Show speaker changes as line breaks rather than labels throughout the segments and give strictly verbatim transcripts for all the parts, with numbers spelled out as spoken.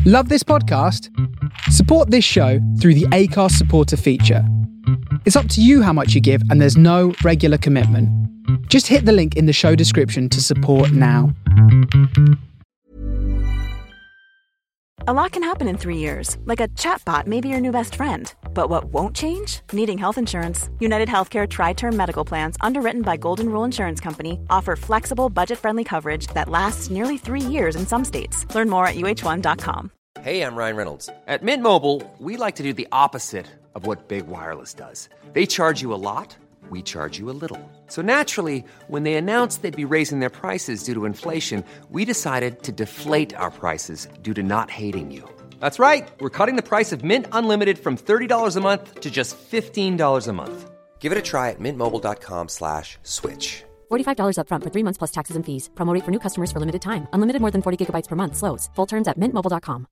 Love this podcast? Support this show through the Acast supporter feature. It's up to you how much you give, and there's no regular commitment. Just hit the link in the show description to support now.
A lot can happen in three years, like a chatbot may be your new best friend. But what won't change? Needing health insurance. United Healthcare Tri-Term Medical Plans, underwritten by Golden Rule Insurance Company, offer flexible, budget-friendly coverage that lasts nearly three years in some states. Learn more at U H one dot com.
Hey, I'm Ryan Reynolds. At Mint Mobile, we like to do the opposite of what Big Wireless does. They charge you a lot, we charge you a little. So naturally, when they announced they'd be raising their prices due to inflation, we decided to deflate our prices due to not hating you. That's right. We're cutting the price of Mint Unlimited from thirty dollars a month to just fifteen dollars a month. Give it a try at mintmobile.com slash switch.
forty-five dollars up front for three months plus taxes and fees. Promo rate for new customers for limited time. Unlimited more than forty gigabytes per month. Slows full terms at mint mobile dot com.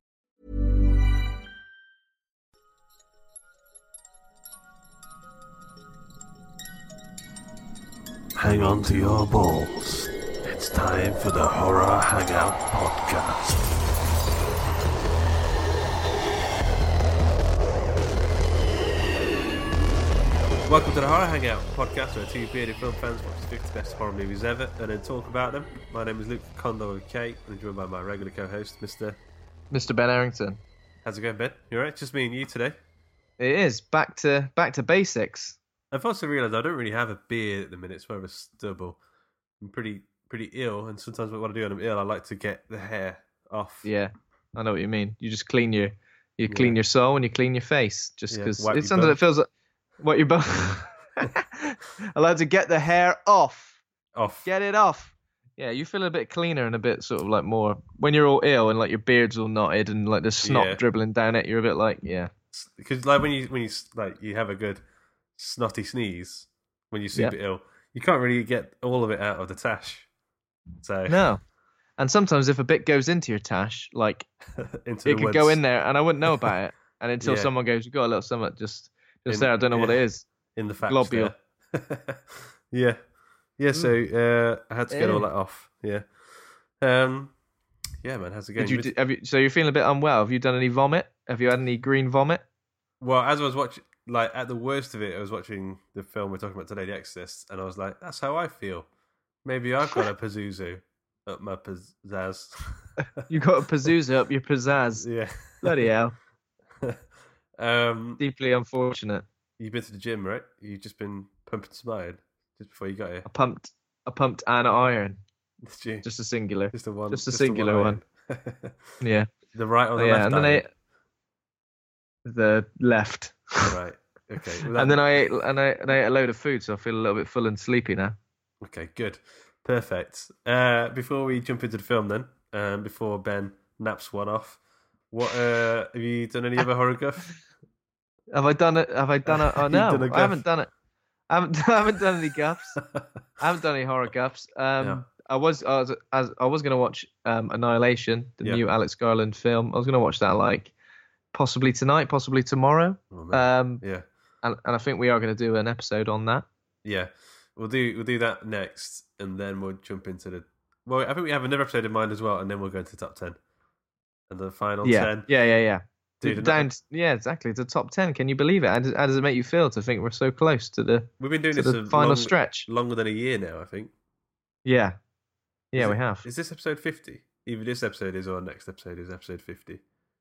Hang on to your balls. It's time for the Horror Hangout Podcast. Welcome to the Horror Hangout Podcast, where two bearded film fans watch the fifty best horror movies ever and then talk about them. My name is Luke Condor with Kate, and I'm joined by my regular co-host, Mister
Mister Ben Errington.
How's it going, Ben? You alright? Just me and you today.
It is back to back to basics.
I've also realised I don't really have a beard at the minute. It's more of a stubble. I'm pretty pretty ill, and sometimes when I do when I'm ill, I like to get the hair off.
Yeah, I know what you mean. You just clean your you
Yeah.
clean your soul and you clean your face, just
Yeah,
because
wipe
it's
your
something
bum.
that feels like what you both allowed to get the hair off.
Off.
Get it off. Yeah, you feel a bit cleaner and a bit sort of like more when you're all ill and like your beard's all knotted and like the snot
Yeah.
dribbling down it. You're a bit like yeah.
Because like when you when you like you have a good snotty sneeze when you're super ill, you can't really get all of it out of the tash. So
No. And sometimes if a bit goes into your tash, like
into
it
the
could
woods.
go in there and I wouldn't know about it. And until
Yeah.
someone goes, you got a little something just just
In-
there. I don't know what
yeah.
it is.
in the facts
globule.
there. yeah, yeah. So uh, I had to get all
Yeah.
that off. Yeah, um, yeah, man. How's it going?
Did you, did, have you? So you're feeling a bit unwell. Have you done any vomit? Have you had any green vomit?
Well, as I was watching, like at the worst of it, I was watching the film we're talking about today, The Exorcist, and I was like, "That's how I feel. Maybe I've got a Pazuzu up my pizzazz."
You got a Pazuzu up your pizzazz.
yeah.
Bloody hell.
um,
Deeply unfortunate.
you've been to the gym, right? You've just been pumping some iron just before you got here.
I pumped. I pumped an iron.
Did you?
Just a singular.
Just the one.
just a
the
singular
iron.
Yeah.
The right or the
Oh, yeah.
left?
And then I
iron?
ate the left.
Right. Okay. Well, that-
And then I ate and I and I ate a load of food, so I feel a little bit full and sleepy now.
Okay, good. Perfect. Uh, before we jump into the film then, um, before Ben naps one off, what uh, have you done any other horror guff?
Have I done it? Have I done it? Oh
You've
no,
done a
I
guff.
haven't done it. I haven't. I haven't done any guffs. I haven't done any horror guffs. Um,
Yeah.
I was. I was. As I was going to watch um, Annihilation, the
Yeah.
new Alex Garland film. I was going to watch that like possibly tonight, possibly tomorrow.
Oh, man.
Um,
yeah,
and, and I think we are going to do an episode on that.
yeah. We'll do we'll do that next, and then we'll jump into the. Well, I think we have another episode in mind as well, and then we'll go into the top ten, and the final
Yeah,
ten.
yeah, yeah, yeah.
Dude,
Down. Yeah, exactly. To top ten. Can you believe it? How does, how does it make you feel to think we're so close to the
We've been doing
to
this
the
a
final
long-
stretch?
longer than a year now, I think.
Yeah. Yeah,
Is
we
it-
have.
Is this episode fifty? Either this episode is or next episode is episode fifty.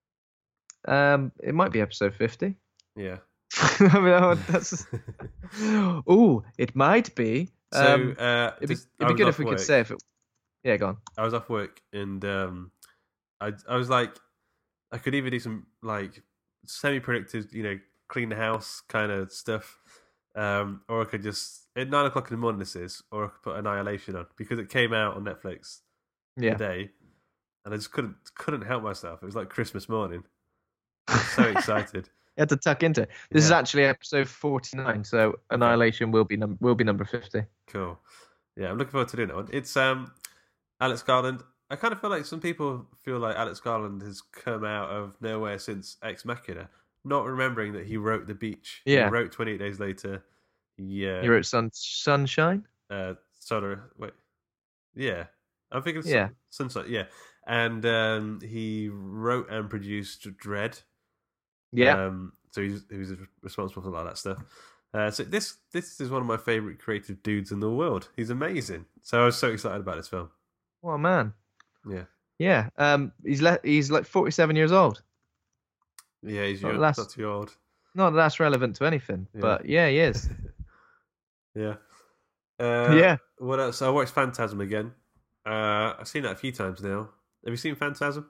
Um, it might be episode fifty.
Yeah.
I mean, oh, that's. Ooh, it might be.
So
Um,
uh,
it'd be,
just- I
it'd be
was
good
off
if we
work.
could say if it. Yeah, go on.
I was off work and um, I I was like, I could either do some like semi-predictive, you know, clean the house kind of stuff, um, or I could just at nine o'clock in the morning this is, or I could put Annihilation on because it came out on Netflix
Yeah.
today, and I just couldn't couldn't help myself. It was like Christmas morning. I was so excited.
You had to tuck into it. This is
Yeah.
actually episode forty-nine, so Annihilation will be num- will be number fifty.
Cool. Yeah, I'm looking forward to doing that one. It's um, Alex Garland. I kind of feel like some people feel like Alex Garland has come out of nowhere since Ex Machina, not remembering that he wrote The Beach.
Yeah.
He wrote twenty-eight Days Later. Yeah.
You wrote Sun Sunshine.
Uh, Solar. Wait. Yeah. I'm thinking
Yeah.
Sun, Sunset. Yeah. and um, he wrote and produced Dread.
Yeah.
Um, so he's he was responsible for a lot of that stuff. Uh, so this this is one of my favorite creative dudes in the world. He's amazing. So I was so excited about this film.
Oh man.
Yeah.
Yeah. Um. He's le- He's like forty-seven years old.
Yeah, he's
Not
young,
last-
not too old.
Not that that's relevant to anything,
Yeah.
but yeah, he is.
Yeah. Uh,
Yeah.
What else? I watched Phantasm again. Uh, I've seen that a few times now. Have you seen Phantasm?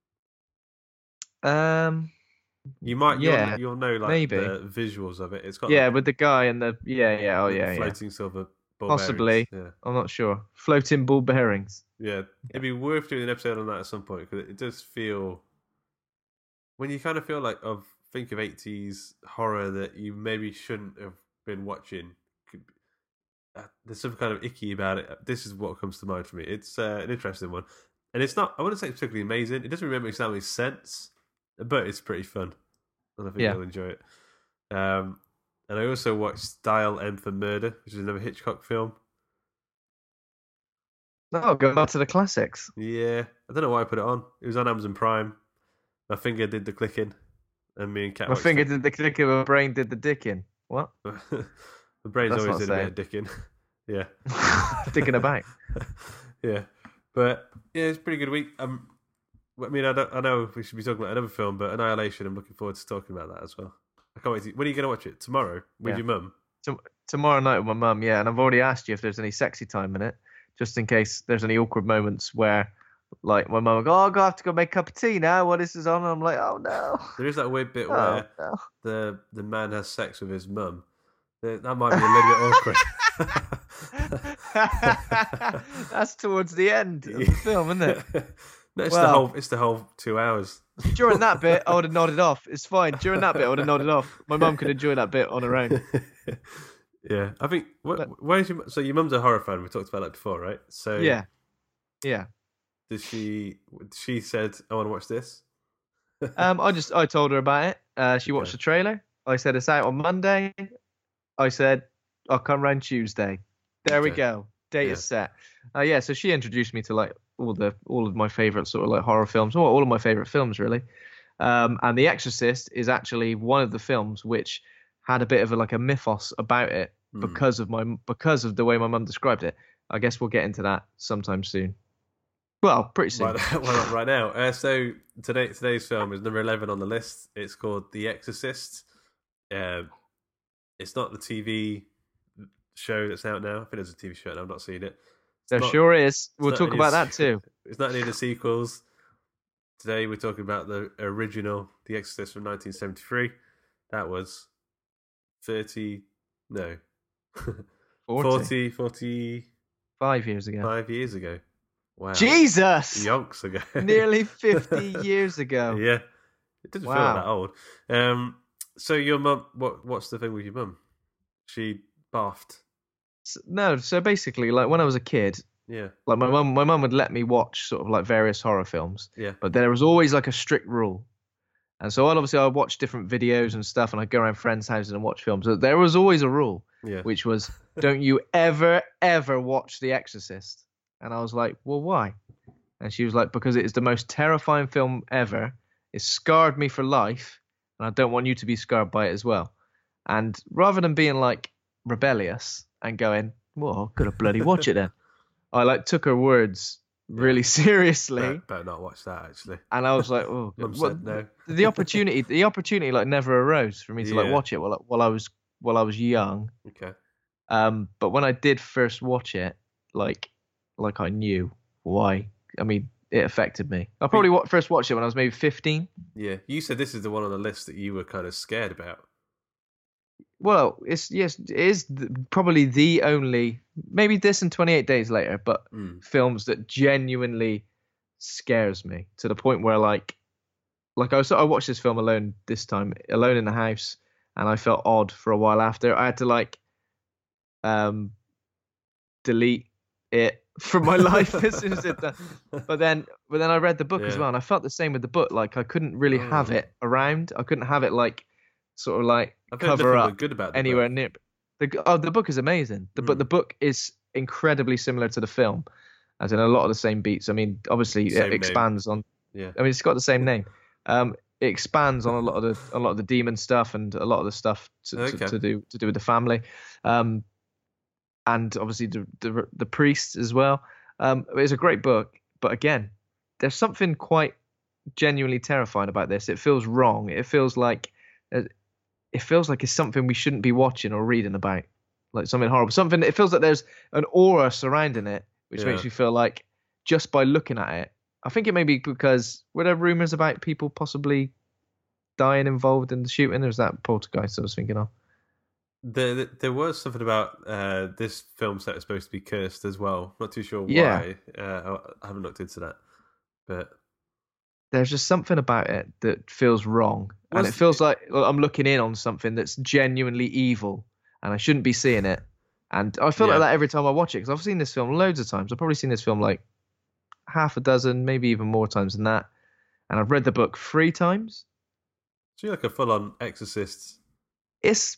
Um.
You might.
Yeah,
You'll, you'll know like
maybe.
the visuals of it. It's got
Yeah,
like,
with the guy and the yeah, yeah, oh
like,
yeah, yeah.
floating silver ball
Possibly.
bearings.
I'm not sure. Floating ball bearings.
Yeah. Yeah. It'd be worth doing an episode on that at some point because it does feel when you kind of feel like of think of eighties horror that you maybe shouldn't have been watching. Could be- uh, There's some kind of icky about it. This is what comes to mind for me. It's uh, an interesting one, and it's not. I wouldn't say it's particularly amazing. It doesn't really make any sense, but it's pretty fun, and I think
Yeah.
you'll enjoy it. Um, and I also watched Dial M for Murder, which is another Hitchcock film.
No, go back to the classics.
Yeah, I don't know why I put it on. It was on Amazon Prime. My finger did the clicking, and me and Kat.
My
watched
finger
it.
did the clicking, my brain did the dicking. What?
The brain's
That's
always
not
did a bit of dicking. Yeah.
Dicking about.
Yeah, but yeah, it's a pretty good week. Um, I mean, I don't, I know we should be talking about another film, but Annihilation. I'm looking forward to talking about that as well. I can't wait. To, when are you going to watch it? Tomorrow with
Yeah.
your mum?
Tom- tomorrow night with my mum, yeah, and I've already asked you if there's any sexy time in it, just in case there's any awkward moments where, like, my mum will go, "Oh, I have to go make a cup of tea now. What this is on?" And I'm like, "Oh no."
There is that weird bit
Oh,
where
no.
the the man has sex with his mum. That that might be a little bit awkward.
That's towards the end of the film, isn't it?
No, it's the
Well-
whole. It's the whole two hours.
During that bit, I would have nodded off. It's fine. During that bit, I would have nodded off. My mum could enjoy that bit on her own.
Yeah, I think. What,
But-
where is your, so your mum's a horror fan. We talked about that before, right? So
Yeah, yeah.
Did she? She said, "I want to watch this."
Um, I just I told her about it. Uh, she watched
Okay.
the trailer. I said it's out on Monday. I said I'll come round Tuesday. There we
Okay.
go. Date
Yeah.
is set. Uh, yeah, so she introduced me to like all the all of my favorite sort of like horror films, or all of my favorite films really. Um, and The Exorcist is actually one of the films which had a bit of a, like a mythos about it
Hmm.
because of my because of the way my mum described it. I guess we'll get into that sometime soon. Well, pretty soon.
Why, why not right now? Uh, so today today's film is number eleven on the list. It's called The Exorcist. Um, it's not the T V show that's out now. I think there's a T V show and I've not seen it. It's
There
not-
sure is. We'll
not
talk
any
about
of
that
the-
too.
It's not any of the sequels. Today we're talking about the original The Exorcist from nineteen seventy-three. That was thirty, no,
forty.
forty, forty-five
Five years ago.
years ago. Wow.
Jesus!
Yonks ago.
Nearly fifty years ago.
Yeah. It doesn't feel
Wow.
that old. Um, so your mum, what, what's the thing with your mum? She baffed.
S- No, so basically, like when I was a kid,
Yeah.
like my mum, my mum would let me watch sort of like various horror films,
Yeah.
but there was always like a strict rule. And so I'd obviously I'd watch different videos and stuff, and I'd go around friends' houses and watch films. But there was always a rule,
Yeah.
which was don't you ever, ever watch The Exorcist. And I was like, well, why? And she was like, because it is the most terrifying film ever. It scarred me for life, and I don't want you to be scarred by it as well. And rather than being like rebellious and going, well, I could have bloody watch it then, I like took her words really seriously,
Better, better not watch that, actually.
and I was like, oh,
Mum
well,
said no.
the opportunity, the opportunity like never arose for me to like
Yeah.
watch it while while I was while I was young.
Okay.
Um, but when I did first watch it, like like I knew why. I mean, it affected me. I probably wa- first watched it when I was maybe fifteen.
Yeah. You said this is the one on the list that you were kind of scared about.
Well, it's yes, it is th- probably the only, maybe this and twenty-eight Days Later, but
Mm.
films that genuinely scares me to the point where like, like I was, I watched this film alone this time, alone in the house, and I felt odd for a while after. I had to like, um, delete it from my life as soon as it done. But then, but then I read the book as
Yeah.
well, and I felt the same with the book. Like I couldn't really have
Oh.
it around. I couldn't have it like, sort of like
I've heard
cover
nothing but
up
good about the
anywhere
book.
near. The oh, the book is amazing. The, But
Mm.
the book is incredibly similar to the film. as in a lot of the same beats. I mean, obviously
Same
it
name.
expands on.
Yeah.
I mean, it's got the same name. Um, it expands on a lot of the a lot of the demon stuff and a lot of the stuff to, to,
Okay.
to do to do with the family, um, and obviously the the, the priests as well. Um, it's a great book, but again, there's something quite genuinely terrifying about this. It feels wrong. It feels like it feels like it's something we shouldn't be watching or reading about, like something horrible. Something. It feels like there's an aura surrounding it, which
Yeah.
makes you feel like just by looking at it. I think it may be because were there rumors about people possibly dying involved in the shooting? Or was that Poltergeist I was thinking of?
There, there was something about uh, this film set is supposed to be cursed as well. Not too sure why.
Yeah.
Uh, I haven't looked into that, but
There's just something about it that feels wrong, and
Was-
it feels like well, I'm looking in on something that's genuinely evil, and I shouldn't be seeing it. And I feel
Yeah.
like that every time I watch it because I've seen this film loads of times. I've probably seen this film like half a dozen, maybe even more times than that. And I've read the book three times.
so you're like a full-on Exorcist.
It's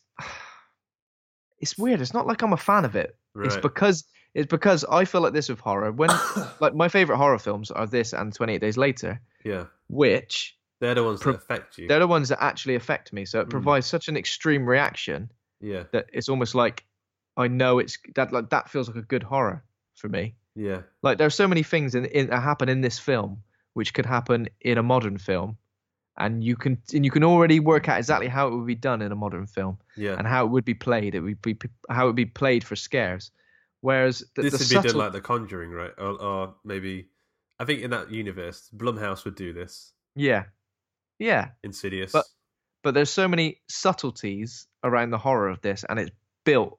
it's weird. It's not like I'm a fan of it. It's
Right.
because it's because I feel like this with horror. When like my favorite horror films are this and twenty-eight Days Later,
Yeah,
which
they're the ones
Pro-
that affect you.
they're the ones that actually affect me. So it
Mm.
provides such an extreme reaction
Yeah,
that it's almost like I know it's that like that feels like a good horror for me.
yeah,
Like there's so many things in, in that happen in this film which could happen in a modern film, and you can and you can already work out exactly how it would be done in a modern film
yeah.
and how it would be played. It would be how it would be played for scares. Whereas the,
this
the
would
subtle,
be done like The Conjuring, right? Or, or maybe I think in that universe, Blumhouse would do this.
yeah, yeah.
Insidious.
But- But there's so many subtleties around the horror of this, and it's built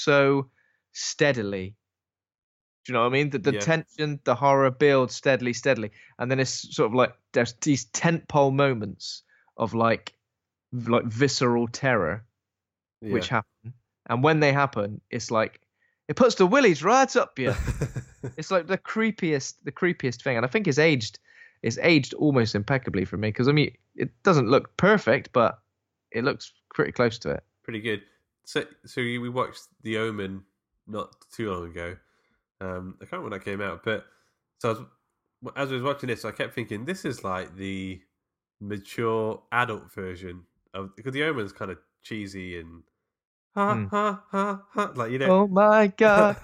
so steadily. Do you know what I mean? The, the
Yeah.
tension, the horror builds steadily, steadily, and then it's sort of like there's these tentpole moments of like, v- like visceral terror,
yeah.
which happen, and when they happen, it's like it puts the willies right up you. It's like the creepiest, the creepiest thing, and I think it's aged, it's aged almost impeccably for me because I mean it doesn't look perfect, but it looks pretty close to it.
Pretty good. So, so you- we watched The Omen not too long ago. Um, I can't remember when that came out, but so I was, as I was watching this, I kept thinking this is like the mature adult version of because The Omen's kind of cheesy and ha
Mm.
ha ha ha, like you know,
Oh my god!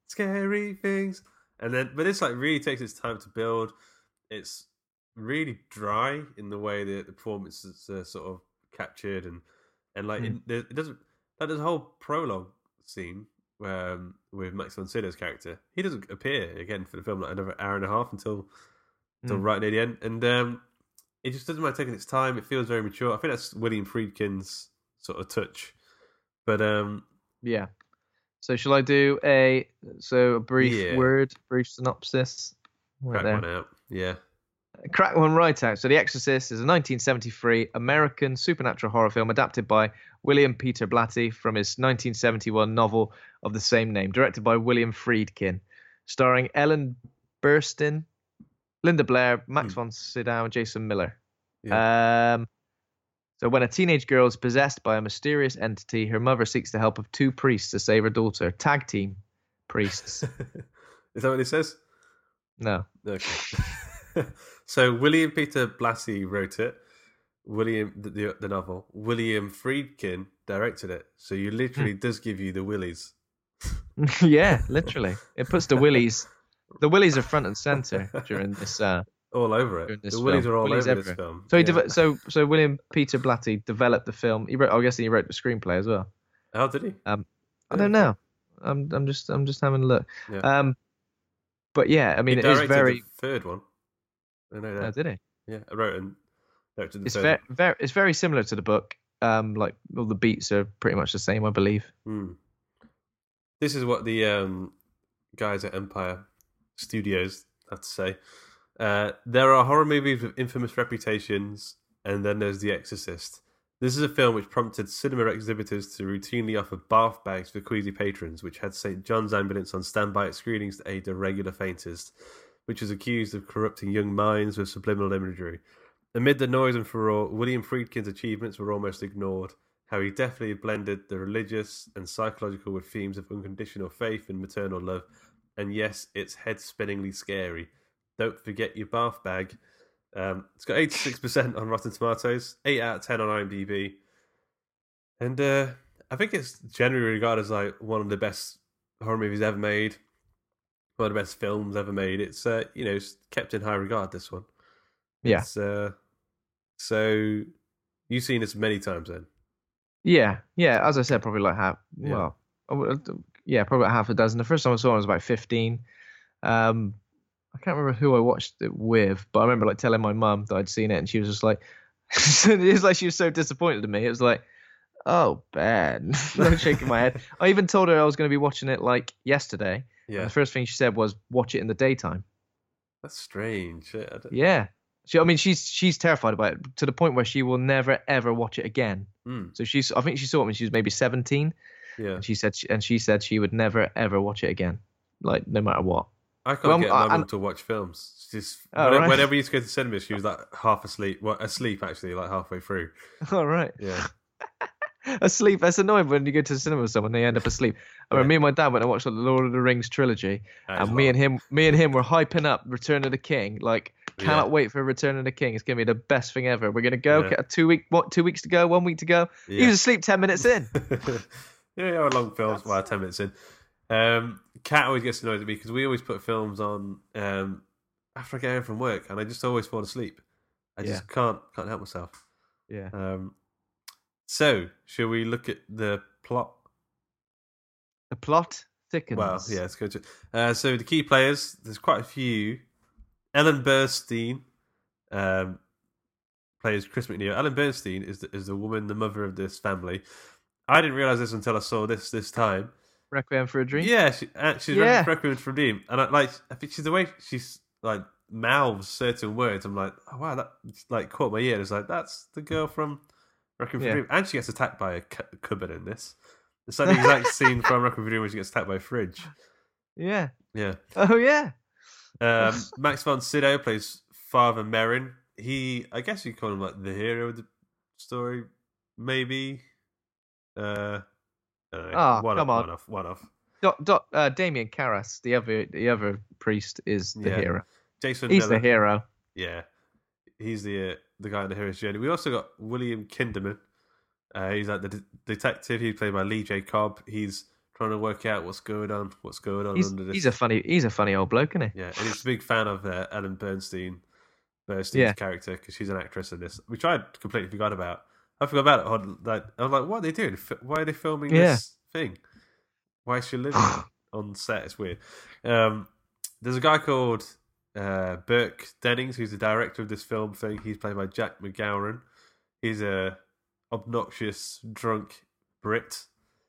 scary things, and then but this like really takes its time to build. It's really dry in the way that the performance is uh, sort of captured, and and like
Mm.
it, there- it doesn't. Like there's a whole prologue scene um, with Max von Sydow's character. He doesn't appear again for the film like another hour and a half until until
Mm.
right near the end, and um, it just doesn't mind taking its time. It feels very mature. I think that's William Friedkin's sort of touch, but um,
Yeah. So shall I do a so a brief
Yeah.
word, brief synopsis? Right
crack
there.
one out. Yeah,
Crack one right out. So The Exorcist is a nineteen seventy-three American supernatural horror film adapted by William Peter Blatty from his nineteen seventy-one novel of the same name, directed by William Friedkin, starring Ellen Burstyn, Linda Blair, Max
Hmm.
von Sydow, and Jason Miller.
yeah.
Um, so when a teenage girl is possessed by a mysterious entity, her mother seeks the help of two priests to save her daughter. Tag team priests.
Is that what it says?
No.
Okay. So William Peter Blatty wrote it. William the, the the novel. William Friedkin directed it. So you literally does give you the willies.
Yeah, literally. It puts the willies. The willies are front and center during this. Uh,
All over
During
it.
this
The willies
film.
are all
Willies
over this
everywhere.
film.
so he,
Yeah.
deve- so so William Peter Blatty developed the film. He wrote. I guess he wrote the screenplay as well.
How did he?
Um, I
Yeah.
don't know. I'm I'm just I'm just having a look.
Yeah.
Um, but yeah, I mean,
he
it is
directed
very.
the third one. I know that.
Oh, did he?
Yeah, I wrote and directed the
It's
third
very,
one.
very, it's very similar to the book. Um, like all the beats are pretty much the same, I believe.
Hmm. This is what the um, guys at Empire Studios have to say. Uh, there are horror movies with infamous reputations, and then there's The Exorcist. This is a film which prompted cinema exhibitors to routinely offer bath bags for queasy patrons, which had Saint John's ambulance on standby at screenings to aid the regular fainters, which was accused of corrupting young minds with subliminal imagery. Amid the noise and furore, William Friedkin's achievements were almost ignored. How he deftly blended the religious and psychological with themes of unconditional faith and maternal love, and yes, it's head-spinningly scary. Don't forget your bath bag. Um, it's got eighty-six percent on Rotten Tomatoes, eight out of ten on IMDb. And uh, I think it's generally regarded as like one of the best horror movies ever made, one of the best films ever made. It's uh, you know, it's kept in high regard, this one.
Yeah.
It's, uh, so you've seen this many times then?
Yeah, yeah. As I said, probably like half.
Yeah.
Well, I would- yeah, probably about half a dozen. The first time I saw it, I was about fifteen. Um, I can't remember who I watched it with, but I remember like telling my mum that I'd seen it, and she was just like, it was like she was so disappointed in me. It was like, oh, bad. I'm shaking my head. I even told her I was going to be watching it like yesterday.
Yeah.
And the first thing she said was, watch it in the daytime.
That's strange. I don't-
Yeah. She, I mean, she's she's terrified about it to the point where she will never ever watch it again.
Mm,
So she's, I think she saw it when she was maybe seventeen,
yeah.
and she said, she, and she said she would never ever watch it again, like no matter what.
I can't
Well,
get
I-
my mum
and-
to watch films. She's
Oh,
whenever,
right.
whenever we used to go to the cinema, she was like half asleep. Well, asleep actually, like halfway through.
All right.
Yeah.
Asleep. That's annoying when you go to the cinema with someone, they end up asleep. I remember
Yeah.
me and my dad went and watched the Lord of the Rings trilogy,
That is
and me
long.
and him, me and him were hyping up Return of the King. Like, cannot
Yeah.
wait for Return of the King. It's gonna be the best thing ever. We're gonna go.
Yeah.
Two week, what? Two weeks to go. One week to go. He
Yeah.
was asleep ten minutes in.
yeah, yeah, long films. Well, ten minutes in. Um, Kat always gets annoyed at me because we always put films on um, after I get home from work, and I just always fall asleep. I just can't can't help myself.
Yeah.
Um, so, shall we look at the plot?
The plot thickens.
Well, yeah, let's go to it. Uh, so the key players, there's quite a few. Ellen Burstyn um, plays Chris McNeil. Ellen Burstyn is the, is the woman, the mother of this family. I didn't realize this until I saw this this time.
Requiem for a Dream.
Yeah, she, uh, she's
Yeah.
Requiem for a Dream, and I, like I think she's the way she's like mouths certain words. I'm like, oh wow, that like caught my ear. It's like that's the girl from Requiem for
Yeah.
a Dream, and she gets attacked by a cu- cupboard in this. It's like the exact scene from Requiem for a Dream where she gets attacked by a fridge.
Yeah.
Yeah.
Oh yeah.
Um, Max von Sydow plays Father Merrin. He, I guess you call him like the hero of the story, maybe. Uh, I don't know.
Ah,
one
come
off,
on.
one off, one off.
Doc, Doc, uh, Damien Karras, the other the other priest, is the
Yeah.
hero.
Jason
He's
Miller.
the hero.
Yeah, he's the uh, the guy in the hero's journey. We also got William Kinderman. Uh, he's like the de- detective. He's played by Lee J. Cobb. He's trying to work out what's going on, what's going on
He's,
under this.
he's a funny he's a funny old bloke, isn't he?
Yeah, and he's a big fan of uh, Ellen Bernstein, Bernstein's
Yeah.
character because she's an actress in this, which I completely forgot about. I forgot about it. on- Like, I was like, what are they doing? F- Why are they filming
Yeah.
this thing? Why is she living on set? It's weird. Um, there's a guy called uh, Burke Dennings who's the director of this film thing. He's played by Jack McGowan. He's a obnoxious, drunk Brit.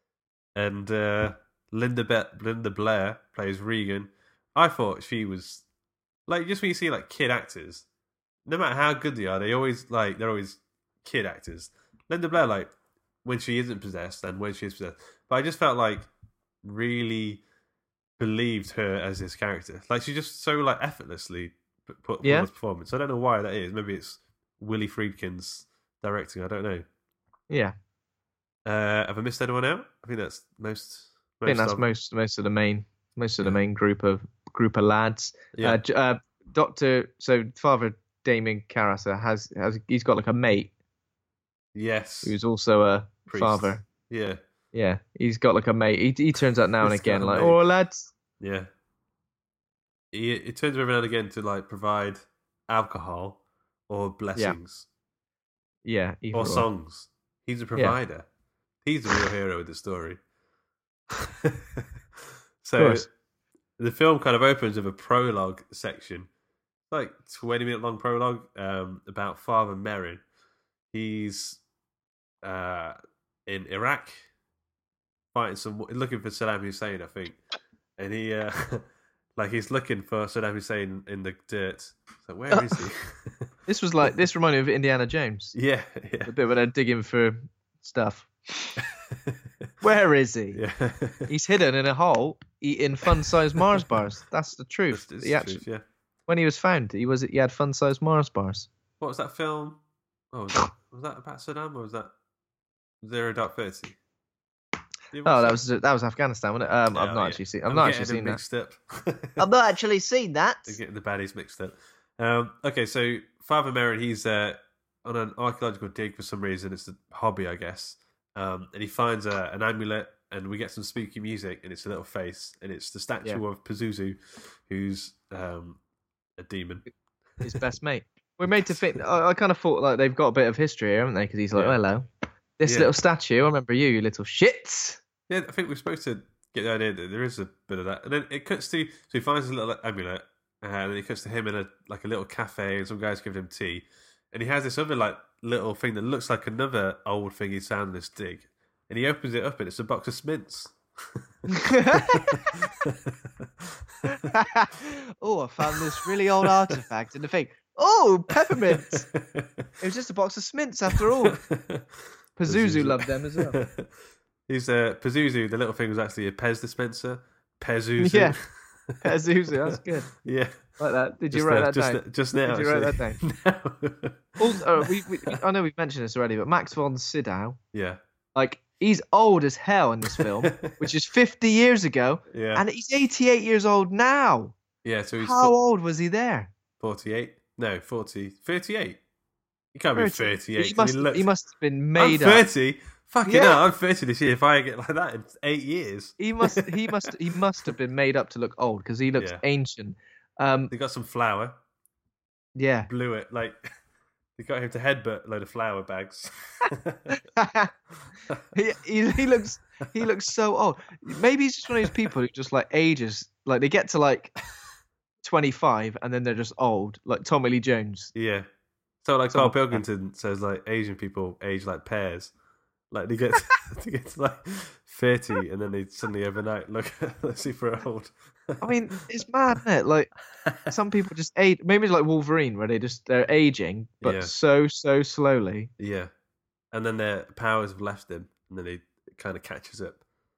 And uh, Linda Be- Linda Blair plays Regan. I thought she was like just when you see like kid actors, no matter how good they are, they always like they're always kid actors. Linda Blair, like when she isn't possessed and when she is possessed, but I just felt like really believed her as this character. Like she just so like effortlessly put put
Yeah.
on this performance. I don't know why that is. Maybe it's Willie Friedkin's directing. I don't know.
Yeah.
Uh, have I missed anyone out? I think that's most.
I think that's
of-
most most of the main most of the main group of group of lads.
Yeah.
Uh, J- uh, Doctor so Father Damien Karras has has he's got like a mate
Yes.
who's also a
Priest.
father.
Yeah.
Yeah, he's got like a mate. He he turns up now and
He's got
again,
a
like,
mate.
oh lads.
Yeah. He, it turns every now and again to like provide alcohol or blessings
Yeah, either
or
or.
songs. He's a provider. He's the real hero of the story. So
course.
the film kind of opens with a prologue section, like twenty minute long prologue um, about Father Merrin. He's uh, in Iraq fighting some, looking for Saddam Hussein, I think, and he uh, like he's looking for Saddam Hussein in the dirt. So where is he?
This was like this reminded me of Indiana Jones.
yeah, yeah,
The bit where they're digging for stuff. Where is he?
yeah.
He's hidden in a hole eating fun-sized Mars bars. That's the truth.
It's- it's
He
the
actually,
truth, yeah.
when he was found, he was he had fun-sized Mars bars.
What was that film? Oh, was that, was that about Saddam or was that Zero Dark Thirty? You watch
Oh, that was that was Afghanistan, wasn't it? Um, I've
Oh,
not
yeah.
actually seen. I've
I'm
not
getting
actually seen
them
that.
mixed up.
I've not actually seen that.
I'm getting the baddies mixed up. Um, okay, so Father Merrin, he's uh, on an archaeological dig for some reason. It's a hobby, I guess. Um, and he finds a, an amulet, and we get some spooky music, and it's a little face, and it's the statue
Yeah.
of Pazuzu, who's um, a demon.
His best mate. We're made to think. I, I kind of thought like they've got a bit of history here, haven't they? Because he's like,
Yeah.
oh, hello, this
Yeah.
little statue. I remember you, you little shits.
Yeah, I think we're supposed to get the idea that there is a bit of that, and then it cuts to so he finds a little amulet, uh, and then it cuts to him in a like a little cafe, and some guys give him tea, and he has this other like little thing that looks like another old thing he's found in this dig, and he opens it up, and it's a box of Smints.
Oh, I found this really old artifact in the thing. Oh, peppermints. It was just a box of Smints after all. Pazuzu loved them as well.
He's uh, Pazuzu. The little thing was actually a Pez dispenser. Pazuzu.
Yeah. Pazuzu, that's good.
Yeah.
Like that. Did you
Just,
write
uh,
that
just,
down?
Just now.
Did you write
actually.
that down?
No.
Also, uh, we, we, I know we've mentioned this already, but Max von Sydow,
Yeah.
like, he's old as hell in this film, which is fifty years ago,
Yeah.
and he's eighty-eight years old now.
Yeah. So he's
How
fo-
old was he there?
forty-eight. No, forty. thirty-eight. You can't be
thirty.
thirty-eight.
He must,
he, looks...
he must have been
I'm
made up.
thirty. Fucking
Yeah.
hell, I'm thirty this year. If I get like that in eight years.
He must, he must, he must have been made up to look old because he looks
Yeah.
ancient. Um,
They got some flour.
yeah.
Blew it. Like, they got him to headbutt a load of flour bags.
he, he he looks he looks so old. Maybe he's just one of those people who just like ages. Like they get to like twenty-five and then they're just old, like Tommy Lee Jones.
Yeah. So like
So-
Carl Pilkington says, like Asian people age like pears. Like they get to get to like thirty, and then they suddenly overnight look super old.
I mean, it's mad, isn't it? Like some people just age. Maybe it's like Wolverine, where they just they're aging, but
Yeah.
so so slowly.
Yeah, and then their powers have left them, and then they, it kind of catches up.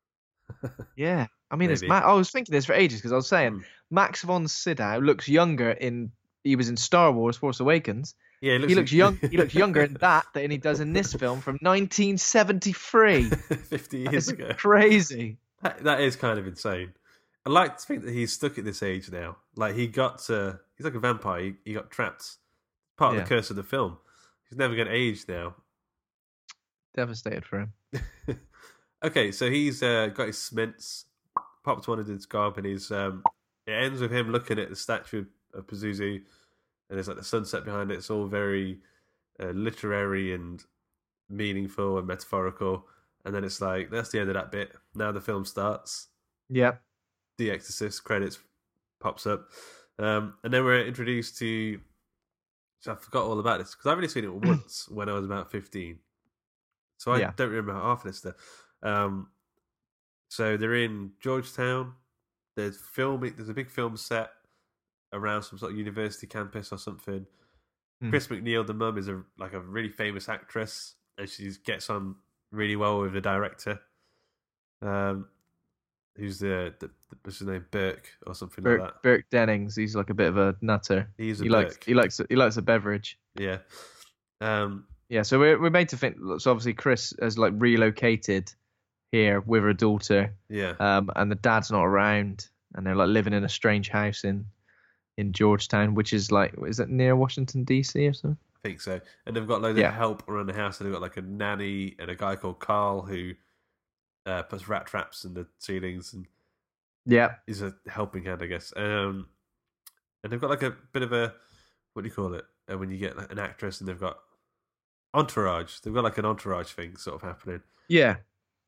Yeah, I mean, it's
Maybe.
mad. I was thinking this for ages because I was saying
Mm.
Max von Sydow looks younger in. He was in Star Wars: Force Awakens.
Yeah, it
He looks young. He looks younger in that than he does in this film from nineteen seventy-three.
fifty years
It's
ago.
crazy.
That, that is kind of insane. I like to think that he's stuck at this age now. Like he got to, he's like a vampire. He, he got trapped. Part of
Yeah.
the curse of the film. He's never going to age now.
Devastated for him.
Okay, so he's uh, got his Smints, popped one in his gob, and he's um, it ends with him looking at the statue of Pazuzu, and there's like the sunset behind it. It's all very uh, literary and meaningful and metaphorical. And then it's like that's the end of that bit. Now the film starts.
Yeah.
The Exorcist credits pops up, um, and then we're introduced to. So I forgot all about this because I've only seen it once when I was about fifteen, so I
Yeah.
don't remember half of this stuff. Um, so they're in Georgetown. There's filming. There's a big film set around some sort of university campus or something.
Hmm.
Chris McNeil, the mum, is a like a really famous actress, and she gets on really well with the director. Um, who's the, the, the what's his name, Burke or something
Burke,
like that.
Burke Dennings. He's like a bit of a nutter.
He's a
he likes
Burke.
he likes he likes a beverage.
Yeah. Um,
Yeah. So we're we're made to think. So obviously Chris has like relocated here with her daughter,
yeah.
um, and the dad's not around, and they're like living in a strange house in in Georgetown, which is like is it near Washington D C or something?
I think so. And they've got loads
Yeah.
of help around the house. And they've got like a nanny and a guy called Carl who uh, puts rat traps in the ceilings and
Yeah.
is a helping hand, I guess. Um, and they've got like a bit of a, what do you call it? Uh, when you get like, an actress and they've got entourage. They've got like an entourage thing sort of happening.
Yeah.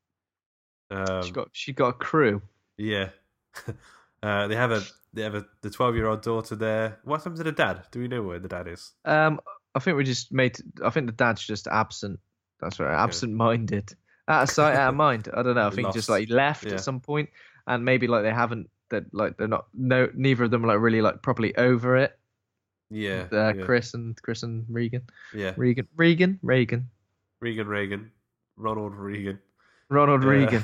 Um,
she got she got a crew.
Yeah. uh, they have a they have a the twelve year old daughter there. What happened to the dad? Do we know where the dad is?
Um, I think we just made. I think the dad's just absent. That's right, absent-minded, out of sight, out of mind. I don't know. I think just
Lost.
like he left
Yeah.
at some point, and maybe like they haven't. That like they're not. No, neither of them are like really like properly over it.
Yeah.
Uh,
yeah.
Chris and Chris and Regan.
Yeah.
Regan. Regan. Regan.
Regan Reagan. Ronald Reagan.
Ronald
Uh,
Reagan.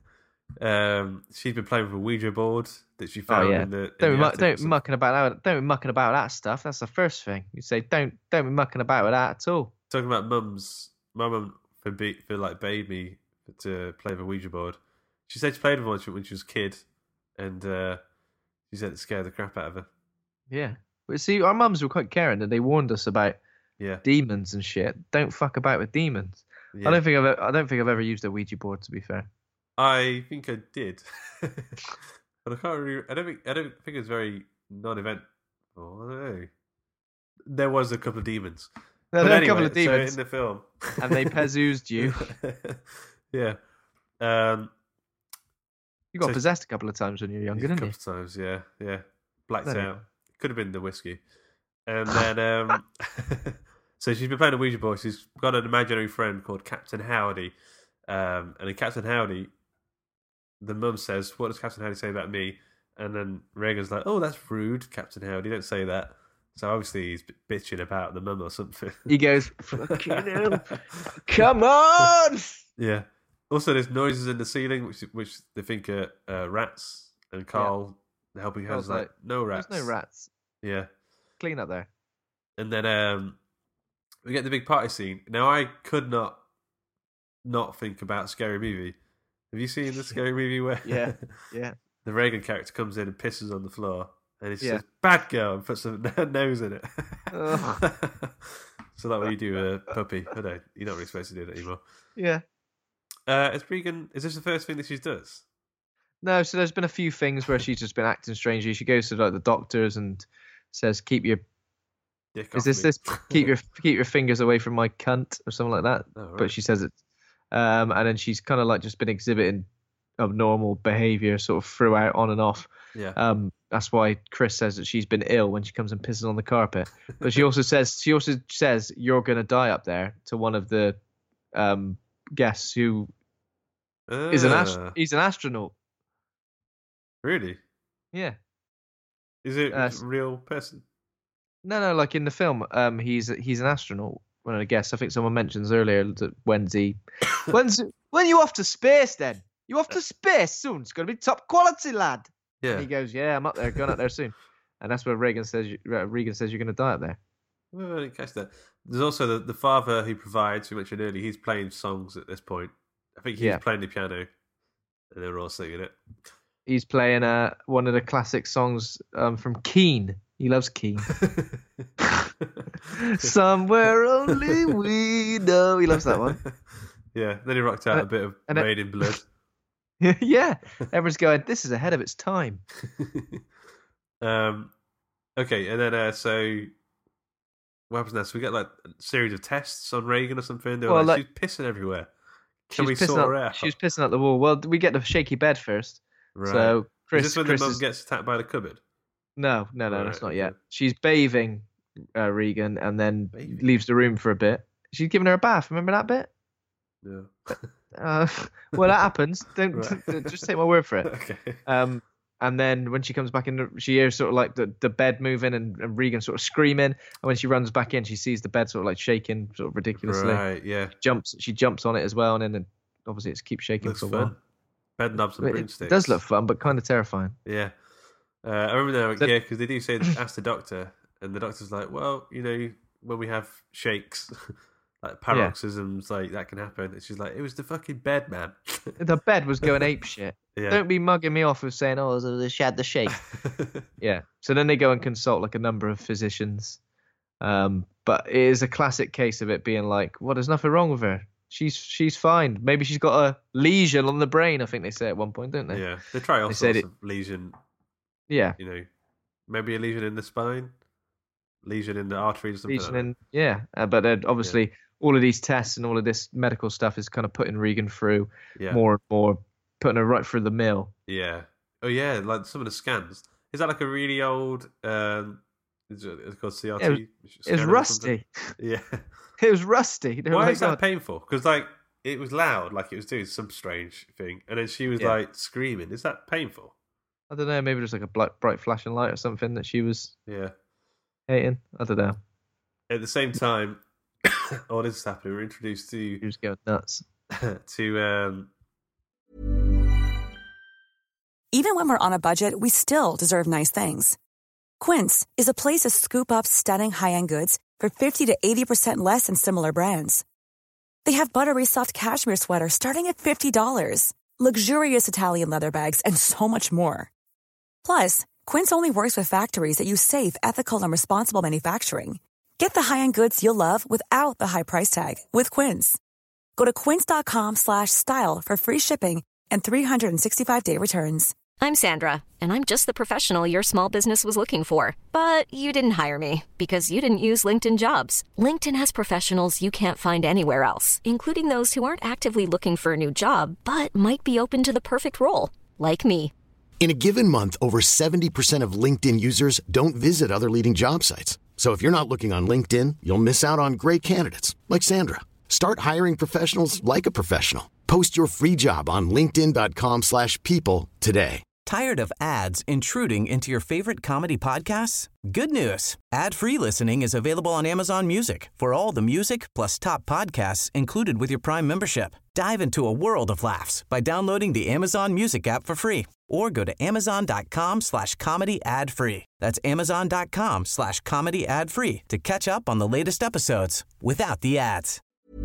um, she's been playing with a Ouija board that she found
Oh yeah.
in the. in
Don't be,
the
mu-
attic or
don't be
something.
mucking about that. Don't be mucking about that stuff. That's the first thing you say. Don't don't be mucking about with that at all.
Talking about mums, my mum for be, for like bade me to play with a Ouija board, She said she played with one when she was a kid, and uh, she said it scared the crap out of her.
Yeah. But see, our mums were quite caring, and they warned us about
Yeah.
demons and shit. Don't fuck about with demons.
Yeah.
I don't think I've I don't think I've ever used a Ouija board, to be fair.
I think I did, but I can't really. I don't think. I don't think it's very non-event. Oh, I don't know. There was a couple of demons.
There
But
were
anyway,
a couple of demons,
so in the film,
and they pezoozed you.
yeah. Um,
You got
So-
possessed a couple of times when you were younger,
a
didn't
couple
you?
of times, yeah, yeah. Blacked
There you
out. Could have been the whiskey. And then, um, so she's been playing a Ouija board. She's got an imaginary friend called Captain Howdy. Um, and in Captain Howdy, the mum says, "What does Captain Howdy say about me?" And then Reagan's like, "Oh, that's rude, Captain Howdy. Don't say that." So obviously he's bitching about the mum or something.
He goes, "Fucking hell. Come on!"
Yeah. Also, there's noises in the ceiling, which which they think are uh, rats. And Carl, the helping hand's
Carl's
like,
like,
"No rats.
There's no rats.
Yeah.
Clean up there.
And then um, we get the big party scene. Now, I could not not think about Scary Movie. Have you seen the Scary Movie where
Yeah, yeah.
the Reagan character comes in and pisses on the floor, and he
Yeah.
says, "Bad girl," and puts a nose in it.
Ugh.
So that way you do a puppy. I don't. You're not really supposed to do that anymore.
Yeah.
Uh, is Regan? Is this the first thing that she does?
No, so there's been a few things where she's just been acting strangely. She goes to like the doctors and says, "Keep your
Dick
is
off
this
me.
this keep your keep your fingers away from my cunt," or something like that.
Oh, right.
But she says it, um, and then she's kind of like just been exhibiting abnormal behaviour sort of throughout, on and off.
Yeah.
Um, that's why Chris says that she's been ill when she comes and pisses on the carpet. But she also says she also says you're gonna die up there to one of the um guests who is an ast-
Ah,
he's an astronaut.
really?
Yeah.
Is it
Uh,
a real person?
No, no, like in the film, um, he's he's an astronaut. One of the guests. I think someone mentions earlier that when's he, when's when you off to space? Then you off to space soon? It's gonna be top quality, lad.
Yeah.
And he goes, "Yeah, I'm up there, going up there soon." And that's where Regan says, you- uh, "Regan says you're gonna die up there."
Well, I didn't catch that. There's also the, the father who provides, who mentioned earlier, he's playing songs at this point. I think he's
Yeah.
playing the piano, and they're all singing it.
He's playing uh, one of the classic songs um, from Keane. He loves Keane. Somewhere only we know. He loves that one.
Yeah, then he rocked out
And
a bit of
and it-
Made in Blood.
Yeah, everyone's going, "This is ahead of its time."
um, okay, and then uh, so what happens next? We get like a series of tests on Reagan or something. They're
Well,
like,
like-
she's pissing everywhere. Can
She's
we
pissing
sort
up,
her out?
She's pissing up the wall. Well, we get the shaky bed first.
Right.
So Chris,
is this when
Chris
the mum
is-
gets attacked by the cupboard?
No, no, no,
Right,
that's not
okay.
yet. She's bathing uh, Regan and then
Bathing?
leaves the room for a bit. She's giving her a bath. Remember that bit?
Yeah.
Uh, well, that happens. Don't
Right.
just take my word for it.
Okay.
Um, and then when she comes back in, the, she hears sort of like the, the bed moving and, and Regan sort of screaming. And when she runs back in, she sees the bed sort of like shaking, sort of ridiculously.
Right. Yeah.
Jumps, she jumps on it as well, and then it, obviously it keeps shaking
Looks
for a
fun.
while.
Bed knobs and
It,
broomsticks.
it does look fun, but kind of terrifying.
Yeah. Uh, I remember now,
So-
yeah, because they do say, ask the doctor, and the doctor's like, well, you know, when we have shakes, like paroxysms, like that can happen. And she's like, it was the fucking bed, man.
The bed was going ape shit.
Yeah.
Don't be mugging me off with saying, "Oh, she had the shake." Yeah. So then they go and consult like a number of physicians. Um, but it is a classic case of it being like, well, there's nothing wrong with her. She's she's fine. Maybe she's got a lesion on the brain, I think they say at one point, don't they?
Yeah. They try all
They said
sorts
it-
of lesion,
Yeah.
you know, maybe a lesion in the spine, lesion in the arteries or something
Lesion
like
in, yeah. Uh, but then obviously all of these tests and all of this medical stuff is kind of putting Regan through
that. Yeah.
more and more, putting her right through the mill.
Yeah. Oh, yeah, like some of the scans. Is that like a really old, um, is it it's called C R T?
Yeah, it It was
scanner or something?
rusty.
Yeah.
It was rusty. They were
Why
like,
is that
"God."
painful? Because like it was loud, like it was doing some strange thing, and then she was
Yeah.
like screaming. Is that painful?
I don't know. Maybe there's like a bright, bright flashing light or something that she was
Yeah.
hating. I don't know.
At the same time, all this is happening. We're introduced
She
to
was going nuts.
to um.
Even when we're on a budget, we still deserve nice things. Quince is a place to scoop up stunning high-end goods for fifty to eighty percent less than similar brands. They have buttery soft cashmere sweaters starting at fifty dollars, luxurious Italian leather bags, and so much more. Plus, Quince only works with factories that use safe, ethical, and responsible manufacturing. Get the high-end goods you'll love without the high price tag with Quince. Go to quince.com slash style for free shipping and three sixty-five day returns.
I'm Sandra, and I'm just the professional your small business was looking for. But you didn't hire me because you didn't use LinkedIn Jobs. LinkedIn has professionals you can't find anywhere else, including those who aren't actively looking for a new job, but might be open to the perfect role, like me.
In a given month, over seventy percent of LinkedIn users don't visit other leading job sites. So if you're not looking on LinkedIn, you'll miss out on great candidates like Sandra. Start hiring professionals like a professional. Post your free job on linkedin.com slash people today.
Tired of ads intruding into your favorite comedy podcasts? Good news. Ad-free listening is available on Amazon Music for all the music plus top podcasts included with your Prime membership. Dive into a world of laughs by downloading the Amazon Music app for free or go to amazon.com slash comedy ad free. That's amazon.com slash comedy ad free to catch up on the latest episodes without the ads.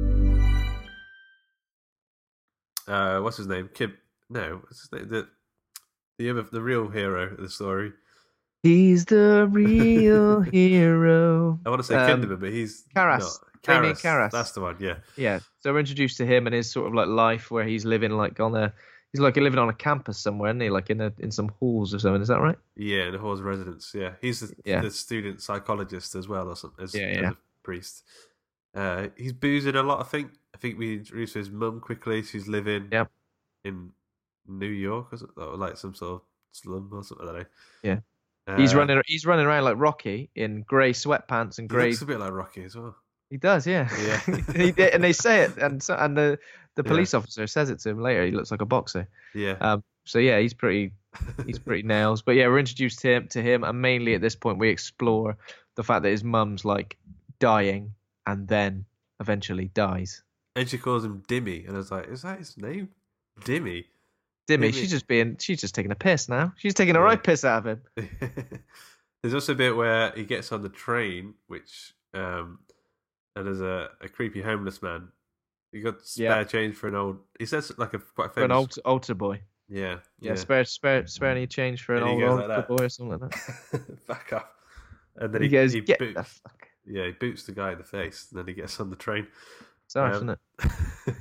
Uh, what's his name? Kim? No, what's his name? The the other, the real hero of the story.
He's the real hero.
I want to say
um,
Kinderman, but he's
Karras.
not.
Damien
Karras.
Karras.
That's the one. Yeah.
Yeah. So we're introduced to him and his sort of like life where he's living like on a he's like living on a campus somewhere, isn't he? Like in a in some halls or something. Is that right?
Yeah, in the Halls of Residence. Yeah, he's the,
Yeah.
the student psychologist as well, or something. As,
Yeah,
as
yeah.
a priest. Uh, he's boozing a lot. I think. I think we introduced his mum quickly. She's living
Yep.
in New York or, something, or like some sort of slum or something. I don't know.
Yeah.
Uh,
He's running he's running around like Rocky in grey sweatpants and
He
grey.
looks a bit like Rocky as well.
He does, yeah.
Yeah.
he did, and they say it, and so, and the the
Yeah.
police officer says it to him later. He looks like a boxer.
Yeah.
Um. So yeah, he's pretty he's pretty nails. But yeah, we're introduced to him to him, and mainly at this point we explore the fact that his mum's like dying, and then eventually dies.
And she calls him Dimmy, and I was like, "Is that his name, Dimmy?"
Dimmy,
Dimmy.
she's just being she's just taking a piss now. She's taking a
Yeah.
right piss out of him.
There's also a bit where he gets on the train, which um, and there's a, a creepy homeless man. He got spare
Yeah.
change for an old. He says like a quite
For an
famous.
altar, altar boy.
Yeah,
Yeah, spare spare spare any change for an
And he
old
goes
altar
like that.
boy or something like that.
Back off. And then
He
he,
goes,
he
"Get
boots,
the fuck."
Yeah, he boots the guy in the face, and then he gets on the train.
Sorry,
Um,
isn't it?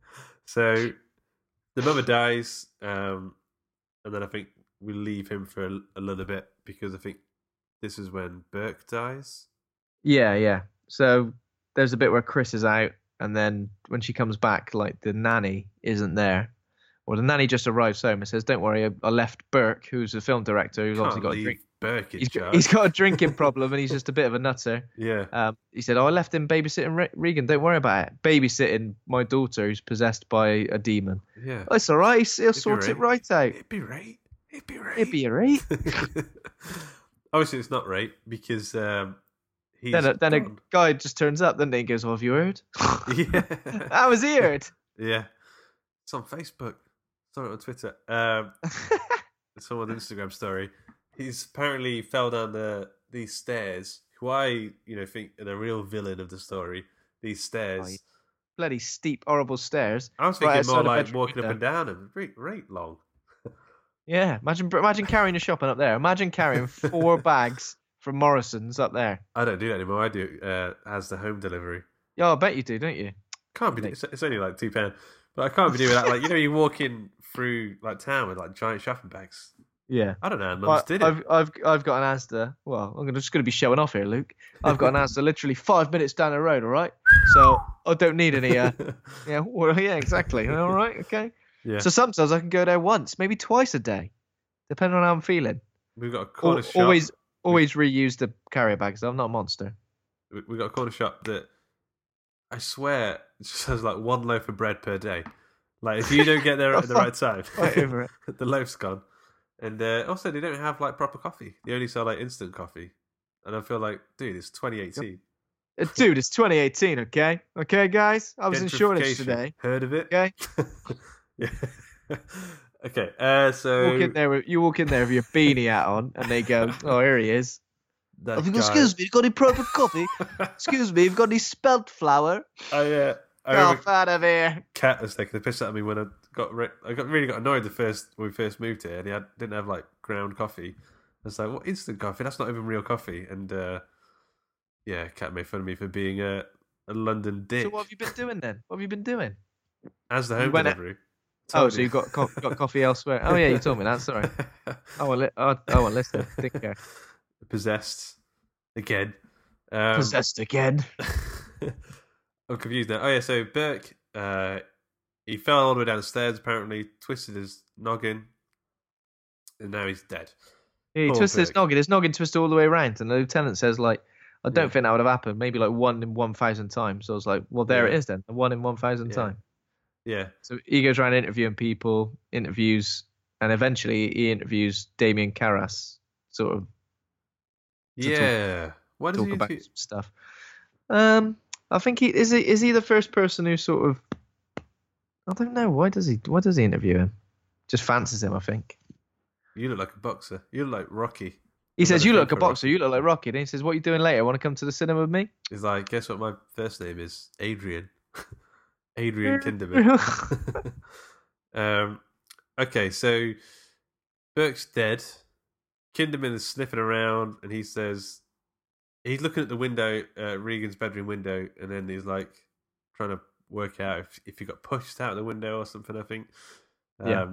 So the mother dies, um, and then I think we leave him for a, a little bit because I think this is when Burke dies.
Yeah, yeah. So there's a bit where Chris is out, and then when she comes back, like the nanny isn't there, or the nanny just arrives home and says, "Don't worry, I, I left Burke, who's a film director, who's
Can't
obviously got a
leave
drink.
Burke in
He's,
charge.
he's got a drinking problem, and he's just a bit of a nutter."
Yeah.
Um, he said, "Oh, I left him babysitting Re- Regan. Don't worry about it. Babysitting my daughter who's possessed by a demon.
Yeah.
Oh, it's all right. He'll
be
sort it
right.
right out.
It'd be right. It'd be right.
It'll be all right."
Obviously, it's not right because um, he's
Then, a, then a
gone.
guy just turns up, then he goes, "Oh, have you heard?"
Yeah.
I was heard.
Yeah. It's on Facebook. It's not on Twitter. Um, it's on an Instagram story. He's apparently fell down the these stairs. Who I, you know, think are the real villain of the story. These stairs.
Oh, yeah. Bloody steep, horrible stairs.
I was
right
thinking more
outside a
like
bedroom
walking up
window.
and down them. Right, right long.
Yeah, imagine imagine carrying your shopping up there. Imagine carrying four bags from Morrison's up there.
I don't do that anymore. I do it uh, as the home delivery.
Yeah, I bet you do, don't you?
Can't be. It's, it's only like two pound, but I can't be doing that. Like you know, you're walking through like town with like giant shopping bags.
Yeah.
I don't know. how Mums
Well,
did it.
I've I've I've got an Asda. Well, I'm gonna, just going to be showing off here, Luke. I've got an Asda literally five minutes down the road. All right, so I don't need any. Uh, yeah, well, yeah, exactly. All right, okay.
Yeah.
So sometimes I can go there once, maybe twice a day, depending on how I'm feeling.
We've got a corner
Al-
shop.
Always always reuse the carrier bags. I'm not a monster.
we- We've got a corner shop that I swear just has like one loaf of bread per day. Like if you don't get there at the right time,
Right over it.
the loaf's gone. And uh, also, they don't have like proper coffee. They only sell like instant coffee. And I feel like, dude, it's twenty eighteen.
Uh, Dude, it's twenty eighteen, okay? Okay, guys? I was in shortage
Gentrification.
today.
Heard of it?
Okay?
Yeah. Okay. Uh, so
Walk in there with, you walk in there with your beanie hat on, and they go, "Oh, here he is."
that
Have you
guy-
got, excuse me, you got any proper coffee? Excuse me, you've got any spelt flour?
I, uh, I
Get
remember
off out of here.
Kat was taking the piss out of me when I got re- I got really got annoyed the first when we first moved here, and he had, didn't have like ground coffee. I was like, "What instant coffee? That's not even real coffee." And uh, yeah, Kat made fun of me for being a, a London dick.
So what have you been doing then? What have you been doing?
As the home
went
delivery.
Out- oh, so you got co- got coffee elsewhere? Oh yeah, you told me that. Sorry. Oh, well, li- oh, oh, well, listen. Take care.
Possessed again. Um,
Possessed again.
I'm confused now. Oh yeah, so Burke, uh, he fell all the way down the stairs. Apparently, twisted his noggin, and now he's dead.
Yeah, he
Poor
twisted his
Burke.
noggin. His noggin twisted all the way around, and the lieutenant says, like, I don't
Yeah.
think that would have happened. Maybe like one in one thousand times. So I was like, well, there
Yeah.
it is then. A one in one thousand
Yeah.
time.
Yeah,
So he goes around interviewing people, interviews, and eventually he interviews Damien Carras, sort of to talk-
yeah. Why does
talk
he?
about
interview-
some stuff. Um, I think he is. He is he the first person who sort of? I don't know. Why does he? Why does he interview him? Just fancies him, I think.
You look like a boxer. You look like Rocky.
He
I've
says,
got a
"You
thing
look a
for
boxer.
Rocky."
You look like Rocky." Then he says, "What are you doing later? Want to come to the cinema with me?"
He's like, guess what? My first name is Adrian. Adrian Kinderman. um, okay, so Burke's dead. Kinderman is sniffing around, and he says he's looking at the window, uh, Regan's bedroom window, and then he's like trying to work out if if he got pushed out the window or something. I think. Um,
Yeah.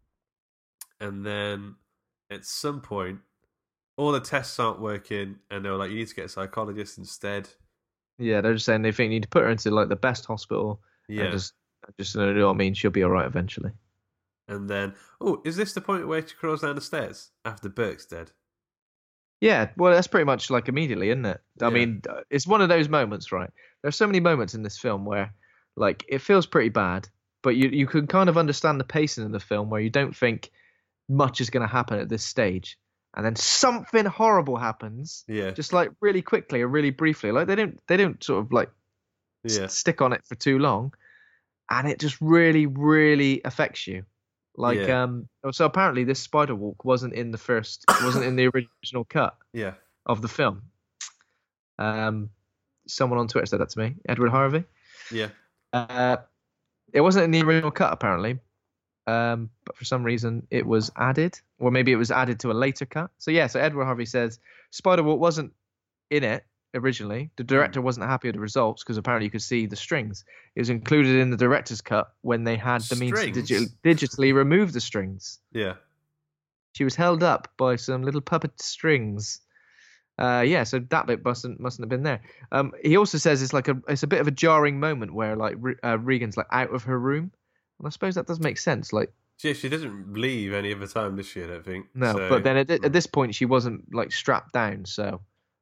And then at some point, all the tests aren't working, and they're like, "You need to get a psychologist instead."
Yeah, they're just saying they think you need to put her into like the best hospital.
Yeah.
And just, just you know what I mean. She'll be all right eventually.
And then, oh, is this the point where she crawls down the stairs after Burke's dead?
Yeah, well, that's pretty much like immediately, isn't it? I
Yeah.
mean, it's one of those moments, right? There's so many moments in this film where, like, it feels pretty bad, but you you can kind of understand the pacing of the film where you don't think much is going to happen at this stage, and then something horrible happens,
Yeah.
just like really quickly or really briefly. Like they don't they don't sort of like s-
Yeah.
stick on it for too long, and it just really really affects you. Like
Yeah.
um, so apparently this spider walk wasn't in the first, wasn't in the original cut
Yeah.
of the film. Um, someone on Twitter said that to me, Edward Harvey.
Yeah.
Uh, it wasn't in the original cut apparently, um, but for some reason it was added, or maybe it was added to a later cut. So yeah, so Edward Harvey says Spider-Walk wasn't in it originally. The director wasn't happy with the results because apparently you could see the strings. It was included in the director's cut when they had the means to
Strings?
digi- digitally remove the strings.
Yeah.
She was held up by some little puppet strings. Uh, yeah, so that bit mustn't mustn't have been there. Um, he also says it's like a it's a bit of a jarring moment where like Re- uh, Regan's like out of her room, and I suppose that does make sense. Like
She, she doesn't leave any other time, does she? I don't think.
no,
So-
but then at, at this point she wasn't like strapped down, so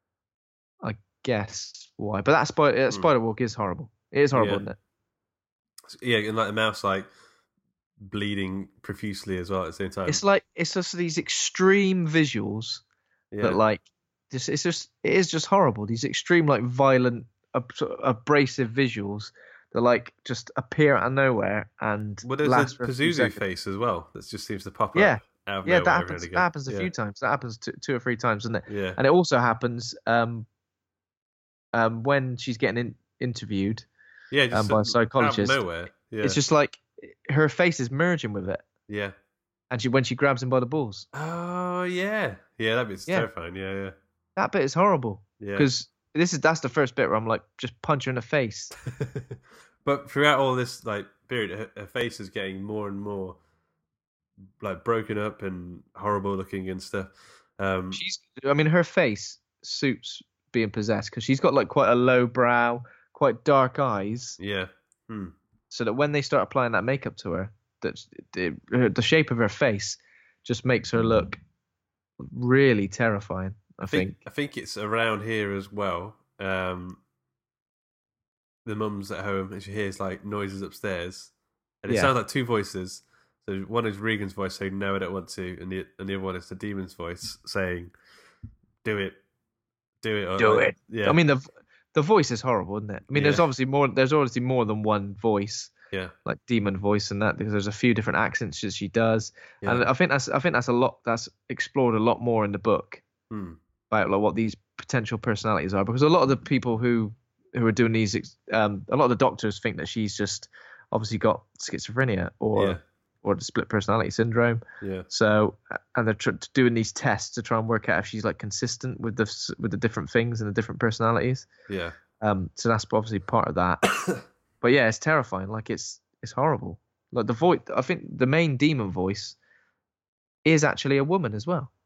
I guess why. But that spider uh, spider walk is horrible. It is horrible,
Yeah.
isn't it?
Yeah, and like the mouse, like bleeding profusely as well at the same time.
It's like it's just these extreme visuals
yeah.
that like just it's just it is just horrible. These extreme like violent, ab- sort of abrasive visuals that like just appear out of nowhere and
well, there's
last
a
for a few
Pazuzu
seconds.
face as well that just seems to pop
Yeah.
up out of
Yeah,
nowhere
that
every
happens.
now and
That happens a
again.
few times. That happens two, two or three times, doesn't it?
Yeah.
And it also happens um, um, when she's getting in, interviewed.
Yeah,
um, by a psychologist.
Out of nowhere. Yeah.
It's just like her face is merging with it,
Yeah.
and she when she grabs him by the balls.
Oh yeah. Yeah, that bit's
Yeah.
terrifying. Yeah, yeah.
That bit is horrible
Yeah.
because this is that's the first bit where I'm like just punch her in the face.
But throughout all this like period, her, her face is getting more and more like broken up and horrible looking and stuff. Um,
She's, I mean, her face suits being possessed because she's got like quite a low brow, quite dark eyes,
yeah. Hmm.
so that when they start applying that makeup to her, that the, her- the shape of her face just makes her look really terrifying. I,
I think,
think.
I think it's around here as well. Um, the mum's at home and she hears like noises upstairs, and it
Yeah.
sounds like two voices. So one is Regan's voice saying "No, I don't want to," and the and the other one is the demon's voice saying "Do it, do it, or
Do
like-
it.
Yeah,
I mean, the the voice is horrible, isn't it? I mean, there's
Yeah.
obviously more. There's obviously more than one voice,
yeah,
like demon voice, and that because there's a few different accents that she does,
yeah.
and I think that's I think that's a lot that's explored a lot more in the book
Hmm.
about like what these potential personalities are, because a lot of the people who who are doing these, ex- um, a lot of the doctors think that she's just obviously got schizophrenia or
Yeah.
or the split personality syndrome.
Yeah.
So, and they're tr- doing these tests to try and work out if she's like consistent with the with the different things and the different personalities.
Yeah.
Um. So that's obviously part of that. But yeah, it's terrifying. Like it's it's horrible. Like the voice. I think the main demon voice is actually a woman as well.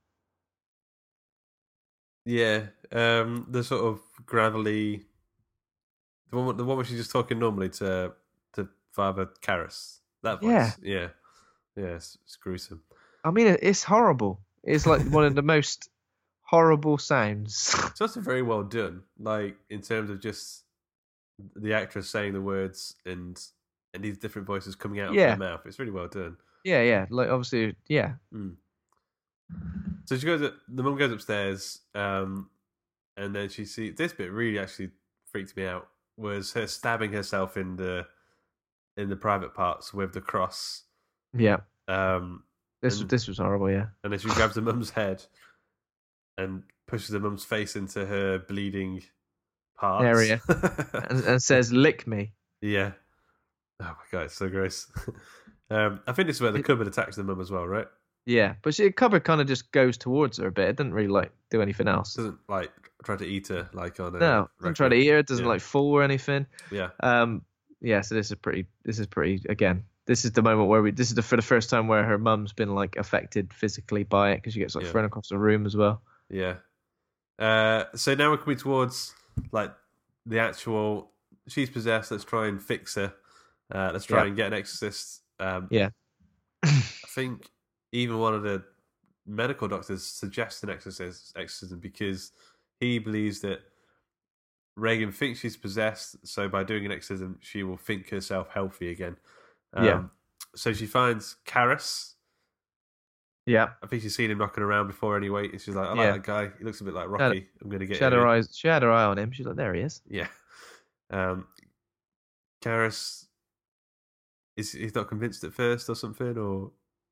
Yeah. Um. The sort of gravelly. The one, the one where she's just talking normally to to Father Karras. That voice.
Yeah.
Yeah. Yeah. It's, it's gruesome.
I mean, it's horrible. It's like one of the most horrible sounds.
It's also very well done. Like in terms of just the actress saying the words and and these different voices coming out
Yeah.
of her mouth. It's really well done.
Yeah, yeah. Like obviously, yeah.
Mm. So she goes. Up, the mum goes upstairs, um, and then she sees this bit. Really, actually freaked me out. Was her stabbing herself in the in the private parts with the cross.
Yeah.
Um,
This
and,
this was horrible. Yeah.
and then she grabs the mum's head and pushes the mum's face into her bleeding parts
Area. and, and says, "Lick me."
Yeah. Oh my god, it's so gross. um, I think this is where the cupboard attacks the mum as well, right?
Yeah, but she, the cupboard kind of just goes towards her a bit. It doesn't really like do anything else.
Doesn't like try to eat her like on a
No, doesn't try to eat her. It doesn't
Yeah.
like fall or anything.
Yeah.
Um. Yeah. So this is pretty. This is pretty. Again, this is the moment where we. This is the for the first time where her mum's been like affected physically by it because she gets like
Yeah.
thrown across the room as well.
Yeah. Uh, so now we're coming towards like the actual. She's possessed. Let's try and fix her. Uh, let's try
Yeah.
and get an exorcist. Um,
Yeah.
I think even one of the medical doctors suggests an exorcist, exorcism because he believes that Regan thinks she's possessed. So by doing an exorcism, she will think herself healthy again. Um,
Yeah.
So she finds Karras.
Yeah.
I think she's seen him knocking around before anyway. And she's like, I like
Yeah.
that guy. He looks a bit like
She
Rocky.
had-
I'm going to get
She had
him
her
in."
eyes. She had her eye on him. She's like, there he is.
Yeah. Um, Karras, is he's not convinced at first or something, or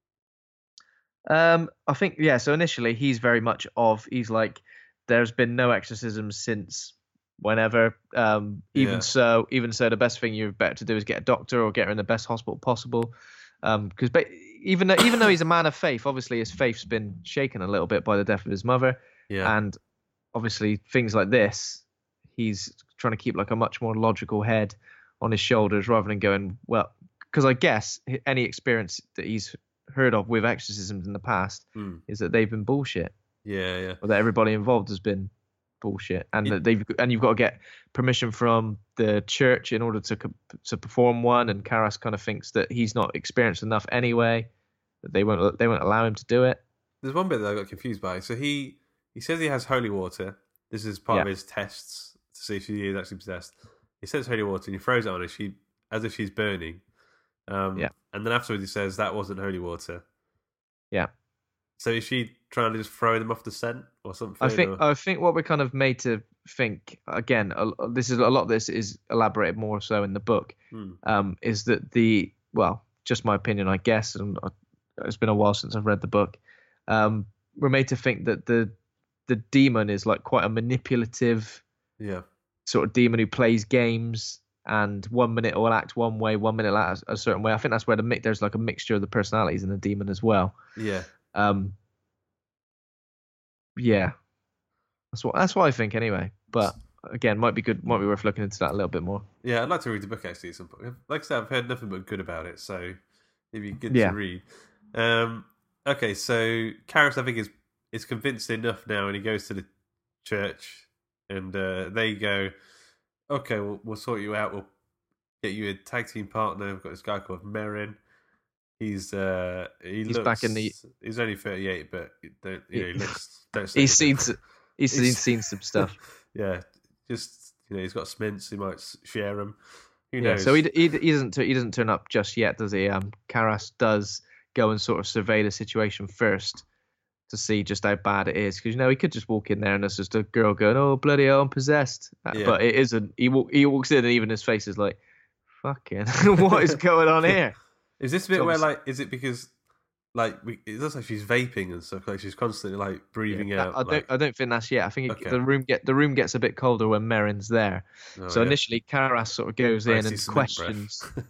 Um, I think yeah. So initially, he's very much of. He's like, there's been no exorcism since whenever. Um, even
Yeah.
so, even so, the best thing you're better to do is get a doctor or get her in the best hospital possible. Um, because ba- even though even though he's a man of faith, obviously his faith's been shaken a little bit by the death of his mother,
yeah,
and obviously things like this, he's trying to keep like a much more logical head on his shoulders rather than going well. Because I guess any experience that he's heard of with exorcisms in the past
Hmm.
is that they've been bullshit,
yeah, yeah,
or that everybody involved has been bullshit, and
It-
that they've and you've got to get permission from the church in order to co- to perform one. And Karras kind of thinks that he's not experienced enough anyway, that they won't they won't allow him to do it.
There's one bit that I got confused by. So he he says he has holy water. This is part of
Yeah.
his tests to see if she is actually possessed. He says holy water and he throws it on her. She as if she's burning. Um,
Yeah.
And then afterwards he says that wasn't holy water.
Yeah.
So is she trying to just throw them off the scent or something?
I think
or-
I think what we're kind of made to think again. A, this is a lot of this is elaborated more so in the book.
Hmm.
Um, is that the well, just my opinion, I guess, and I, it's been a while since I've read the book. Um, we're made to think that the the demon is like quite a manipulative
yeah,
sort of demon who plays games, and one minute it will act one way, one minute it'll act a certain way. I think that's where the mi- there's like a mixture of the personalities in the demon as well.
yeah.
Um, yeah, that's what that's what I think anyway. But again, might be good, might be worth looking into that a little bit more.
Yeah, I'd like to read the book actually at some point. Like I said, I've heard nothing but good about it, so it'd be good
Yeah.
to read. Um, okay, so Karras, I think, is is convinced enough now, and he goes to the church, and uh, they go, "Okay, we'll, we'll sort you out. We'll get you a tag team partner. We've got this guy called Merrin. He's uh, he
He's
looks,
back in the-
He's only thirty-eight, but don't, you know, he looks. Don't say
He's
anything.
seen s- he's seen,
He's-
seen some stuff.
Yeah, just you know, he's got smints. He might s- share them. Who
Yeah,
knows?
so he, he he doesn't he doesn't turn up just yet, does he? Um, Karras does go and sort of survey the situation first to see just how bad it is, because you know he could just walk in there and there's just a girl going, "Oh bloody hell, I'm possessed," Uh,
Yeah.
but it isn't. He walk, he walks in and even his face is like, "Fucking, what is going on here?"
Is this a bit
So
where,
obviously-
like, is it because, like, we, it looks like she's vaping and stuff, like she's constantly, like, breathing
Yeah,
out?
I don't.
like,
I don't think that's yet. I think it-
Okay.
the room get the room gets a bit colder when Merrin's there.
oh,
so
yeah.
initially, Karras sort of goes
I
in
see
and
cement breath.
questions.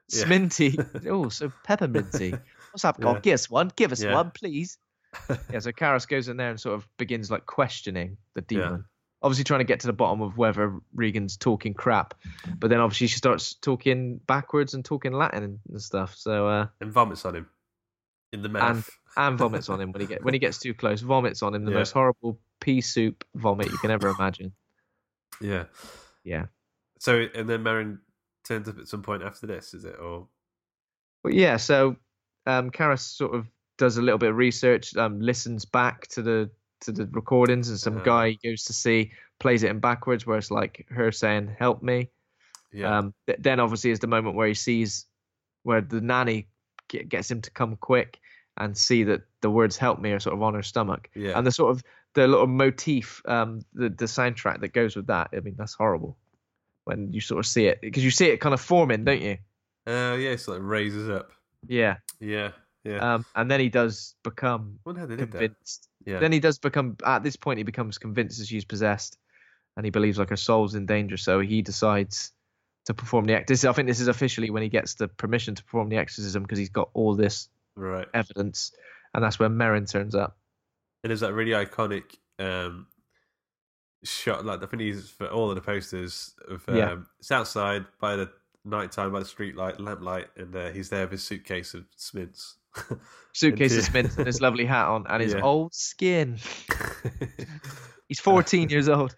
Yeah.
Sminty. Oh, so pepperminty. What's up, God?
Yeah.
Give us one. Give us
Yeah.
one, please. Yeah, so Karis goes in there and sort of begins like questioning the demon.
Yeah.
Obviously trying to get to the bottom of whether Regan's talking crap. But then obviously she starts talking backwards and talking Latin and, and stuff. So uh
And vomits on him in the mouth.
and and vomits on him when he get when he gets too close. Vomits on him, the
Yeah.
most horrible pea soup vomit you can ever imagine.
Yeah.
Yeah.
So and then Merrin turns up at some point after this, is it? Or
But yeah, so um Karis sort of does a little bit of research, um, listens back to the to the recordings, and some
Uh-huh.
guy he goes to see plays it in backwards, where it's like her saying "Help me."
yeah.
Um, th- then obviously is the moment where he sees where the nanny get, gets him to come quick and see that the words "Help me" are sort of on her stomach,
Yeah.
and the sort of the little motif, um, the the soundtrack that goes with that. I mean, that's horrible when you sort of see it, because you see it kind of forming, don't you?
Uh, yeah, so it raises up.
Yeah.
Yeah. Yeah.
Um, and then he does become
wonder how they did that.
convinced.
Yeah.
Then he does become, at this point, he becomes convinced that she's possessed, and he believes like her soul's in danger. So he decides to perform the act. This, I think, this is officially when he gets the permission to perform the exorcism, because he's got all this
Right.
evidence, and that's when Merrin turns up.
And there's that really iconic um, shot, like I think he's for all of the posters of um,
Yeah.
it's outside by the nighttime by the street light, lamplight, and uh, he's there with his suitcase of Smiths.
Suitcase
And-
of Smith and his lovely hat on, and his
Yeah.
old skin. He's fourteen years old.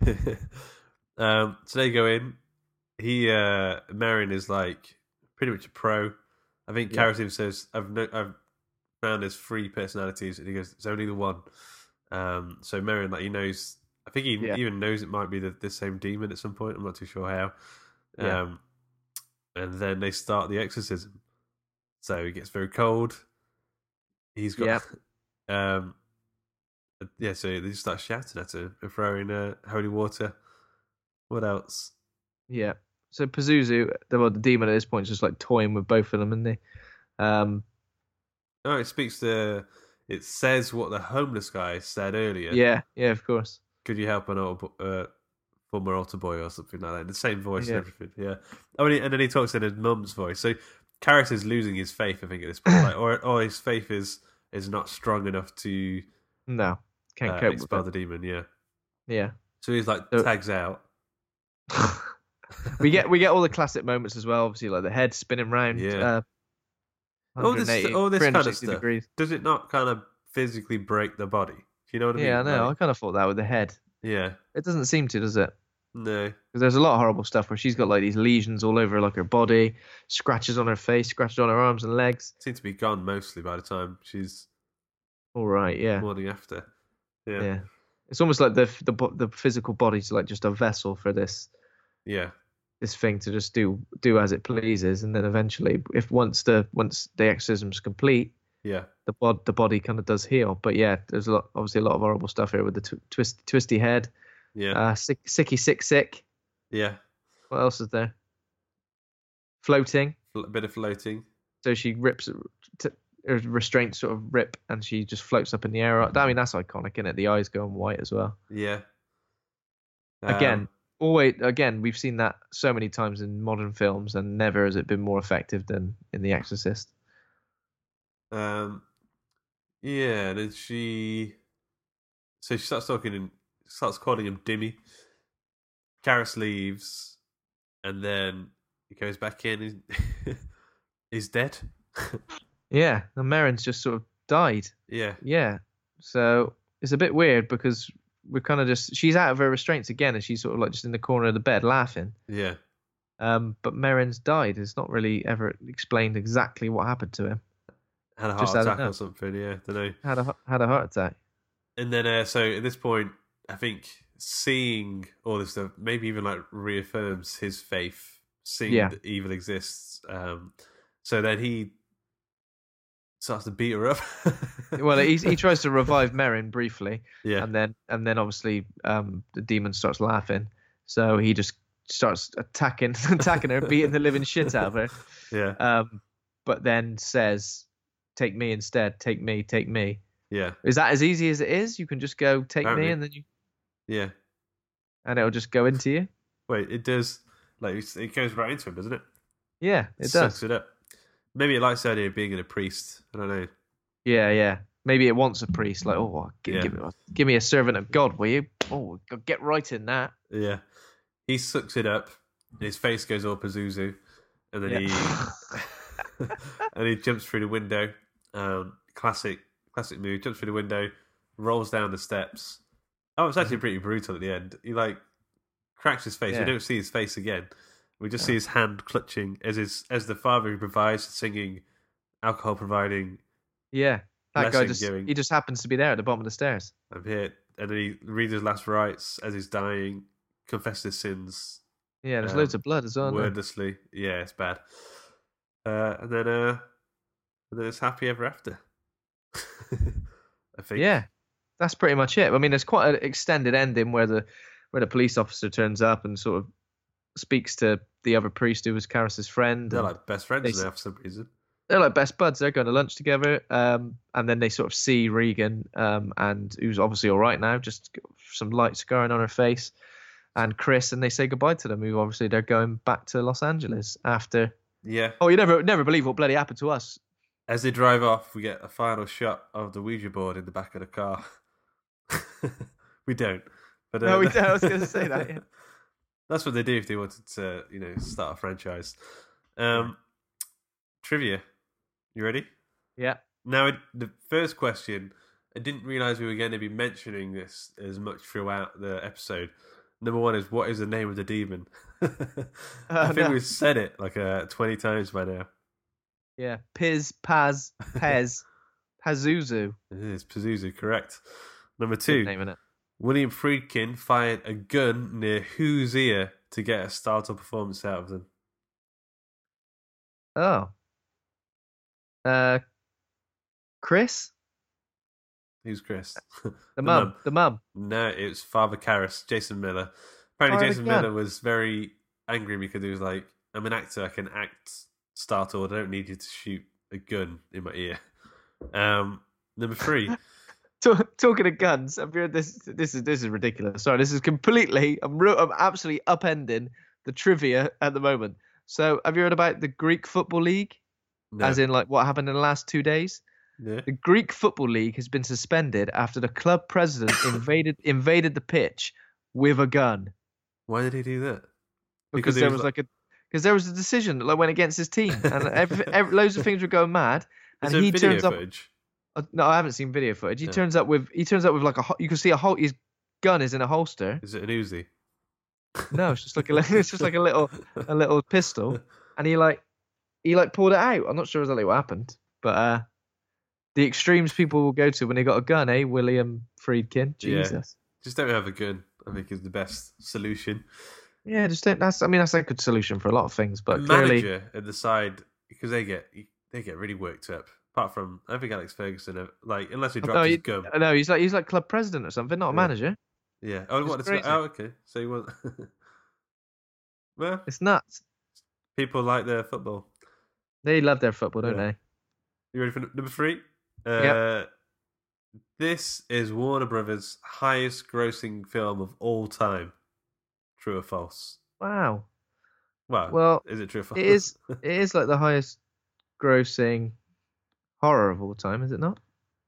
um, so they go in. He uh, Merrin is like pretty much a pro. I think
Yeah.
Karis even says, "I've no, I've found there's three personalities," and he goes, "It's only the one." Um, so Merrin, like he knows. I think he
Yeah.
even knows it might be the, the same demon at some point. I'm not too sure how.
Yeah.
Um, and then they start the exorcism. So he gets very cold. He's got,
Yeah.
um, yeah. So they just start shouting at her and throwing uh, holy water. What else?
Yeah. So Pazuzu, the, well, the demon at this point, is just like toying with both of them, isn't he? Um,
Oh, it speaks to. It says what the homeless guy said earlier.
yeah, yeah, of course.
Could you help an old, bo- uh, former altar boy or something like that? The same voice
Yeah.
and everything. Yeah. Oh, and, he, and then he talks in his mum's voice. So Karis is losing his faith, I think, at this point. Like, or, or his faith is is not strong enough to
No, can't
uh,
cope with
expel
it.
the demon. Yeah.
Yeah.
So he's like
So-
tags out.
we get we get all the classic moments as well. Obviously, like the head spinning round.
Yeah.
Uh,
All this,
one hundred eighty,
all this kind of
three hundred sixty
stuff.
degrees.
Does it not kind of physically break the body? Do you know what I mean?
Yeah, I know. I
Like,
kind of thought that with the head.
yeah.
It doesn't seem to, does it?
No.
Because there's a lot of horrible stuff where she's got like these lesions all over like her body, scratches on her face, scratches on her arms and legs.
Seems to be gone mostly by the time she's
All right, yeah,
morning after.
yeah.
Yeah.
It's almost like the the bo- the physical body's like just a vessel for this
Yeah.
this thing to just do do as it pleases, and then eventually, if once the once the exorcism's complete,
Yeah.
the bod the body kind of does heal. But yeah, there's a lot, obviously a lot of horrible stuff here with the tw- twist twisty head,
Yeah.
uh, sick, sicky sick sick.
yeah.
What else is there? Floating.
A bit of floating.
So she rips t- her restraints sort of rip, and she just floats up in the air. I mean, that's iconic, isn't it? The eyes going white as well.
Yeah.
Again,
Um,
always again, we've seen that so many times in modern films, and never has it been more effective than in The Exorcist.
Um, yeah, and then she, so she starts talking and starts calling him Dimmy. Karis leaves, and then he goes back in. He's, he's dead.
Yeah, and Merrin's just sort of died.
Yeah,
Yeah, so it's a bit weird because we're kind of just she's out of her restraints again, and she's sort of like just in the corner of the bed laughing.
yeah,
Um, but Merrin's died. It's not really ever explained exactly what happened to him.
had a heart
Just out of
attack
know.
or something. Yeah, don't know.
Had a had a heart attack.
And then, uh, so at this point, I think seeing all this stuff maybe even like reaffirms his faith, seeing
Yeah.
that evil exists. Um, so then he starts to beat her up.
Well, he he tries to revive Merrin briefly,
yeah,
and then and then obviously um, the demon starts laughing, so he just starts attacking attacking her, beating the living shit out of her.
yeah,
Um, but then says, "Take me instead. Take me. Take me."
yeah,
Is that as easy as it is? You can just go take
Apparently.
me, and then you
yeah.
and it'll just go into you.
Wait, it does. Like it goes right into him, doesn't it?
Yeah, it
Sucks
does.
it up. Maybe it likes the idea of being a priest. I don't know.
Yeah, yeah. Maybe it wants a priest. Like, oh, give,
Yeah.
give, me, give me a servant of God, will you? Oh, get right in that.
Yeah. He sucks it up. His face goes all Pazuzu. And then
Yeah.
he and he jumps through the window. Um, classic classic move. Jumps through the window, rolls down the steps. Oh, it's actually pretty brutal at the end. He like cracks his face.
Yeah.
We don't see his face again. We just see his hand clutching as his as the father who provides, singing, alcohol providing.
Yeah. That guy
Blessing
just
giving.
he just happens to be there at the bottom of the stairs.
I'm here, and then he reads his last rites as he's dying, confesses his sins.
Yeah, there's
Um,
loads of blood as well. isn't there?
Wordlessly, yeah, it's bad. Uh, and then, uh, and then it's happy ever after. I think.
Yeah, that's pretty much it. I mean, there's quite an extended ending where the where the police officer turns up and sort of speaks to the other priest who was Karras's friend.
They're
and
like best friends
they-
now for some reason.
they're like best buds. They're going to lunch together, um, and then they sort of see Regan, um, and who's obviously all right now, just got some light scarring on her face, and Chris, and they say goodbye to them. Who obviously they're going back to Los Angeles after.
Yeah.
Oh, you never never believe what bloody happened to us.
As they drive off, we get a final shot of the Ouija board in the back of the car. we don't. But, uh,
No, we don't. I was going to say that. Yeah.
That's what they do if they wanted to, you know, start a franchise. Um, trivia. You ready?
Yeah.
Now, the first question, I didn't realise we were going to be mentioning this as much throughout the episode. Number one is, what is the name of the demon? I
Oh,
think
no.
we've said it like uh, twenty times by now.
Yeah. Piz, Paz, Pez, Pazuzu.
It is Pazuzu, correct. Number
Good
two,
name, innit?
William Friedkin fired a gun near whose ear to get a startled performance out of them?
Oh. Uh, Chris?
Who's Chris?
The mum. The mum.
No, it was Father Karras, Jason Miller. Apparently,
Fired a
Jason
gun.
Miller was very angry because he was like, I'm an actor, I can act startled, I don't need you to shoot a gun in my ear. Um, number three.
Talk, talking of guns, have you heard this? This is this is ridiculous. Sorry, this is completely. I'm ru- I'm absolutely upending the trivia at the moment. So, have you heard about the Greek Football League?
No.
As in, like, what happened in the last two days?
Yeah.
The Greek Football League has been suspended after the club president invaded invaded the pitch with a gun
Why did he do that?
because,
he
there was like a because there was a decision that like, went against his team and every, every, loads of things were going mad. And
Is there
he
video
turns up.
footage?
Uh, No, I haven't seen video footage. He
Yeah.
turns up with he turns up with like a ho- you can see a whole his gun is in a holster.
Is it an Uzi?
No, it's just like a li- it's just like a little a little pistol, and he like he like pulled it out. I'm not sure exactly what happened, but uh, the extremes people will go to when they got a gun, eh? William Friedkin,
Yeah.
Jesus.
Just don't have a gun, I think, is the best solution.
Yeah, just don't. That's I mean that's a good solution for a lot of things, but
a
clearly,
manager at the side, because they get they get really worked up. Apart from, I think Alex Ferguson, uh, like unless he drops
no,
his
he,
gum.
no, he's like he's like club president or something, not a
Yeah.
manager.
Yeah. Oh,
It's
what? It's,
crazy.
oh, okay. So you want? Well,
It's nuts.
people like their football.
They love their football, don't
Yeah.
they?
You ready for n- number three? Uh,
Yep.
This is Warner Brothers' highest-grossing film of all time. True or false?
Wow.
Well,
Well,
is it true or false?
It is. It is like the highest grossing horror of all time, is it not?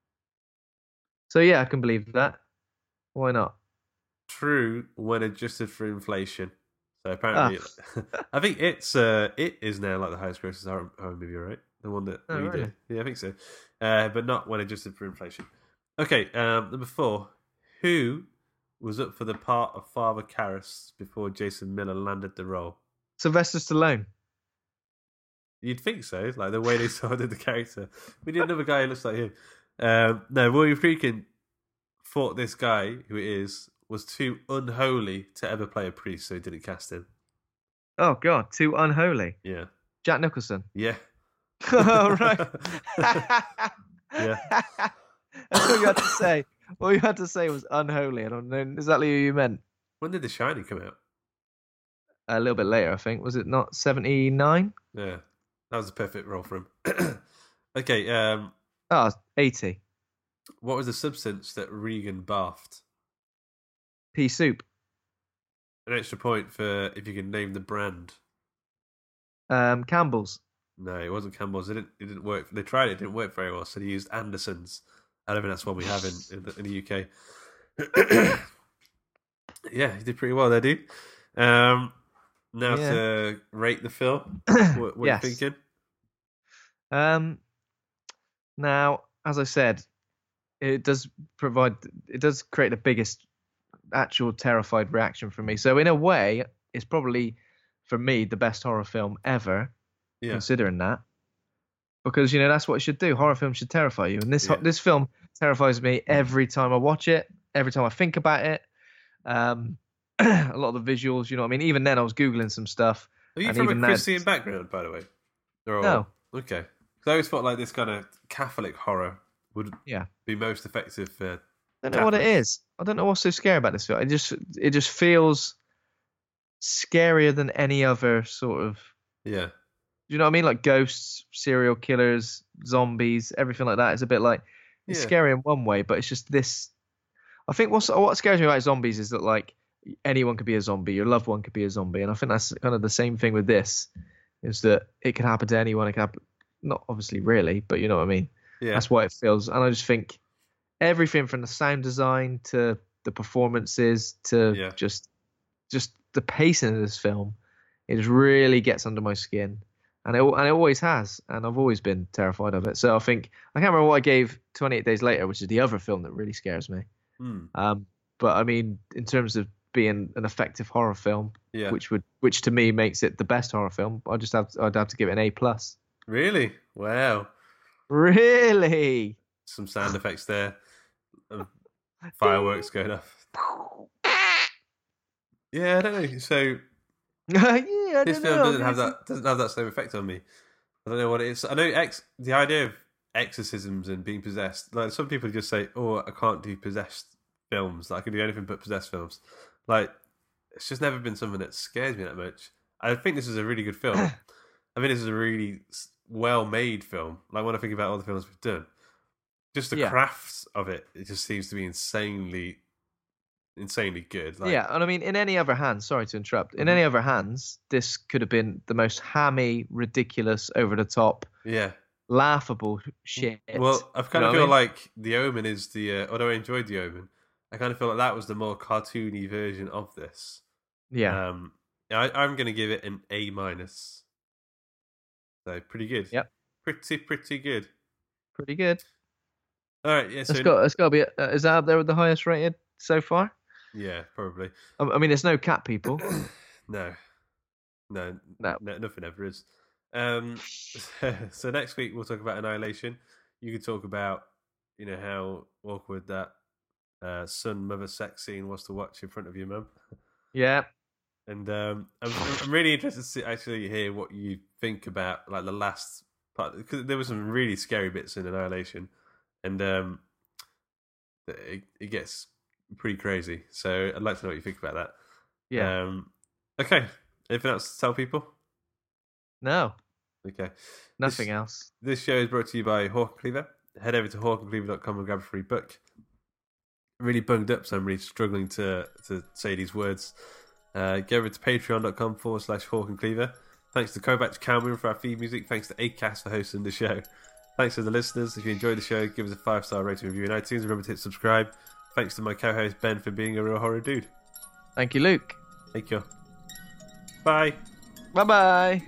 So yeah, I can believe that. Why not?
True when adjusted for inflation. So apparently, I think it's uh, it is now like the highest grossing horror, horror movie, right? The one that
Oh,
we
really?
did. Yeah, I think so. Uh, but not when adjusted for inflation. Okay, um, number four. Who was up for the part of Father Karras before Jason Miller landed the role?
Sylvester Stallone.
You'd think so, like the way they sorted the character. We need another guy who looks like him. Um, no, William Friedkin thought this guy, who it is, was too unholy to ever play a priest, so he didn't cast him.
Oh God, too unholy.
Yeah.
Jack Nicholson.
Yeah.
Oh right.
Yeah.
That's what you had to say. What you had to say was unholy. I don't know exactly who you meant.
When did The Shining come out?
A little bit later, I think. Was it not seventy-nine?
Yeah. That was a perfect role for him. Okay, um,
Oh, eighty.
what was the substance that Regan bathed?
Pea soup.
An extra point for if you can name the brand.
Um, Campbell's.
No, it wasn't Campbell's. It didn't. It didn't work. They tried it. It didn't work very well. So they used Anderson's. I don't think that's one we have in in the, in the U K. Yeah, he did pretty well there, dude. Um, now
Yeah.
to rate the film. What, what
Yes.
are you thinking?
Um, now, as I said, it does provide, it does create the biggest actual terrified reaction from me. So in a way, it's probably for me the best horror film ever,
Yeah.
considering that, because you know that's what it should do. Horror films should terrify you, and this
Yeah.
this film terrifies me every time I watch it, every time I think about it. Um, a lot of the visuals, you know what I mean. Even then, I was googling some stuff.
Are you
and
from a
even that-
Christian background, by the way? Or-
No.
Okay. Because I always felt like this kind of Catholic horror would
Yeah.
be most effective for.
I don't know what it
Catholics.
is. I don't know what's so scary about this film. It just it just feels scarier than any other sort of.
Yeah.
Do you know what I mean? Like ghosts, serial killers, zombies, everything like that. It's a bit like it's
Yeah.
scary in one way, but it's just this. I think what's what scares me about zombies is that like anyone could be a zombie, your loved one could be a zombie, and I think that's kind of the same thing with this. Is that it can happen to anyone? It can happen, not obviously really, but you know what I mean.
Yeah.
That's why it feels, and I just think everything from the sound design to the performances to
Yeah.
just just the pacing of this film, it just really gets under my skin, and it and it always has, and I've always been terrified of it. So I think I can't remember what I gave twenty-eight Days Later, which is the other film that really scares me.
Hmm.
Um, but I mean, in terms of being an effective horror film,
Yeah.
which would which to me makes it the best horror film, I just have to, I'd have to give it an A plus.
Really? Wow.
Really?
Some sound effects there. Um, fireworks going off. Yeah, I don't know. So
yeah, I
this
don't
film
know.
doesn't have that doesn't have that same effect on me. I don't know what it is. I know ex the idea of exorcisms and being possessed. Like some people just say, "Oh, I can't do possessed films. Like, I can do anything but possessed films." Like it's just never been something that scares me that much. I think this is a really good film. I think this is a really well made film. Like when I think about all the films we've done, just the
Yeah.
crafts of it, it just seems to be insanely, insanely good. Like,
Yeah, and I mean, in any other hands, sorry to interrupt. In
Mhm.
any other hands, this could have been the most hammy, ridiculous, over the top,
yeah.
laughable shit.
Well, I kind
You
of
know
feel
what I mean?
like The Omen is the. Uh, although I enjoyed The Omen, I kind of feel like that was the more cartoony version of this.
Yeah.
Um, I, I'm going to give it an A minus. So pretty good.
Yep.
Pretty pretty good.
Pretty good.
All right. Yeah. So
It's got, it's got to be. Uh, is that up there with the highest rated so far?
yeah, probably.
I, I mean, there's no cat people.
No. No.
No.
No. Nothing ever is. Um. So next week we'll talk about Annihilation. You could talk about, you know, how awkward that uh, son mother sex scene was to watch in front of your mum.
Yeah.
And um, I'm, I'm really interested to actually hear what you think about like the last part, because there were some really scary bits in Annihilation, and um, it, it gets pretty crazy. So I'd like to know what you think about that.
Yeah.
Um, okay. Anything else to tell people?
No.
Okay.
Nothing
This-
else.
This show is brought to you by Hawk and Cleaver. Head over to hawk and cleaver dot com and grab a free book. I'm really bunged up, so I'm really struggling to to say these words. Uh, go over to patreon.com forward slash Hawk and Cleaver. Thanks to Kovac Cameron for our feed music. Thanks to Acast for hosting the show. Thanks to the listeners. If you enjoyed the show, give us a five star rating review in iTunes. Remember to hit subscribe. Thanks to my co-host Ben for being a real horror dude.
Thank you, Luke.
Thank you. Bye.
Bye bye.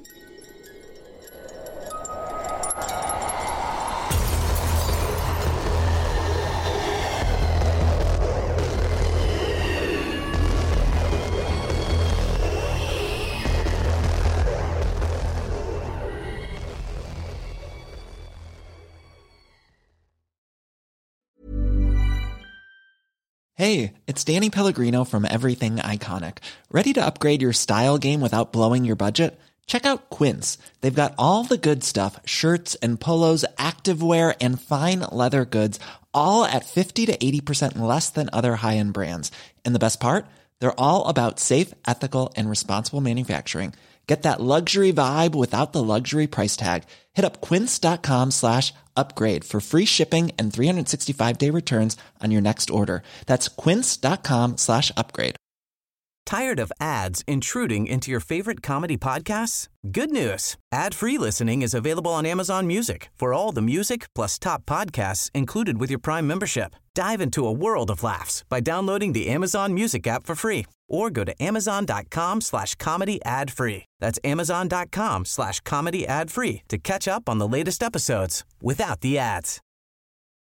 Hey, it's Danny Pellegrino from Everything Iconic. Ready to upgrade your style game without blowing your budget? Check out Quince. They've got all the good stuff, shirts and polos, activewear, and fine leather goods, all at fifty to eighty percent less than other high-end brands. And the best part? They're all about safe, ethical, and responsible manufacturing. Get that luxury vibe without the luxury price tag. Hit up quince.com slash upgrade for free shipping and three sixty-five day returns on your next order. That's quince.com slash upgrade.
Tired of ads intruding into your favorite comedy podcasts? Good news. Ad-free listening is available on Amazon Music for all the music plus top podcasts included with your Prime membership. Dive into a world of laughs by downloading the Amazon Music app for free or go to amazon.com slash comedy ad free. That's amazon.com slash comedy ad free to catch up on the latest episodes without the ads.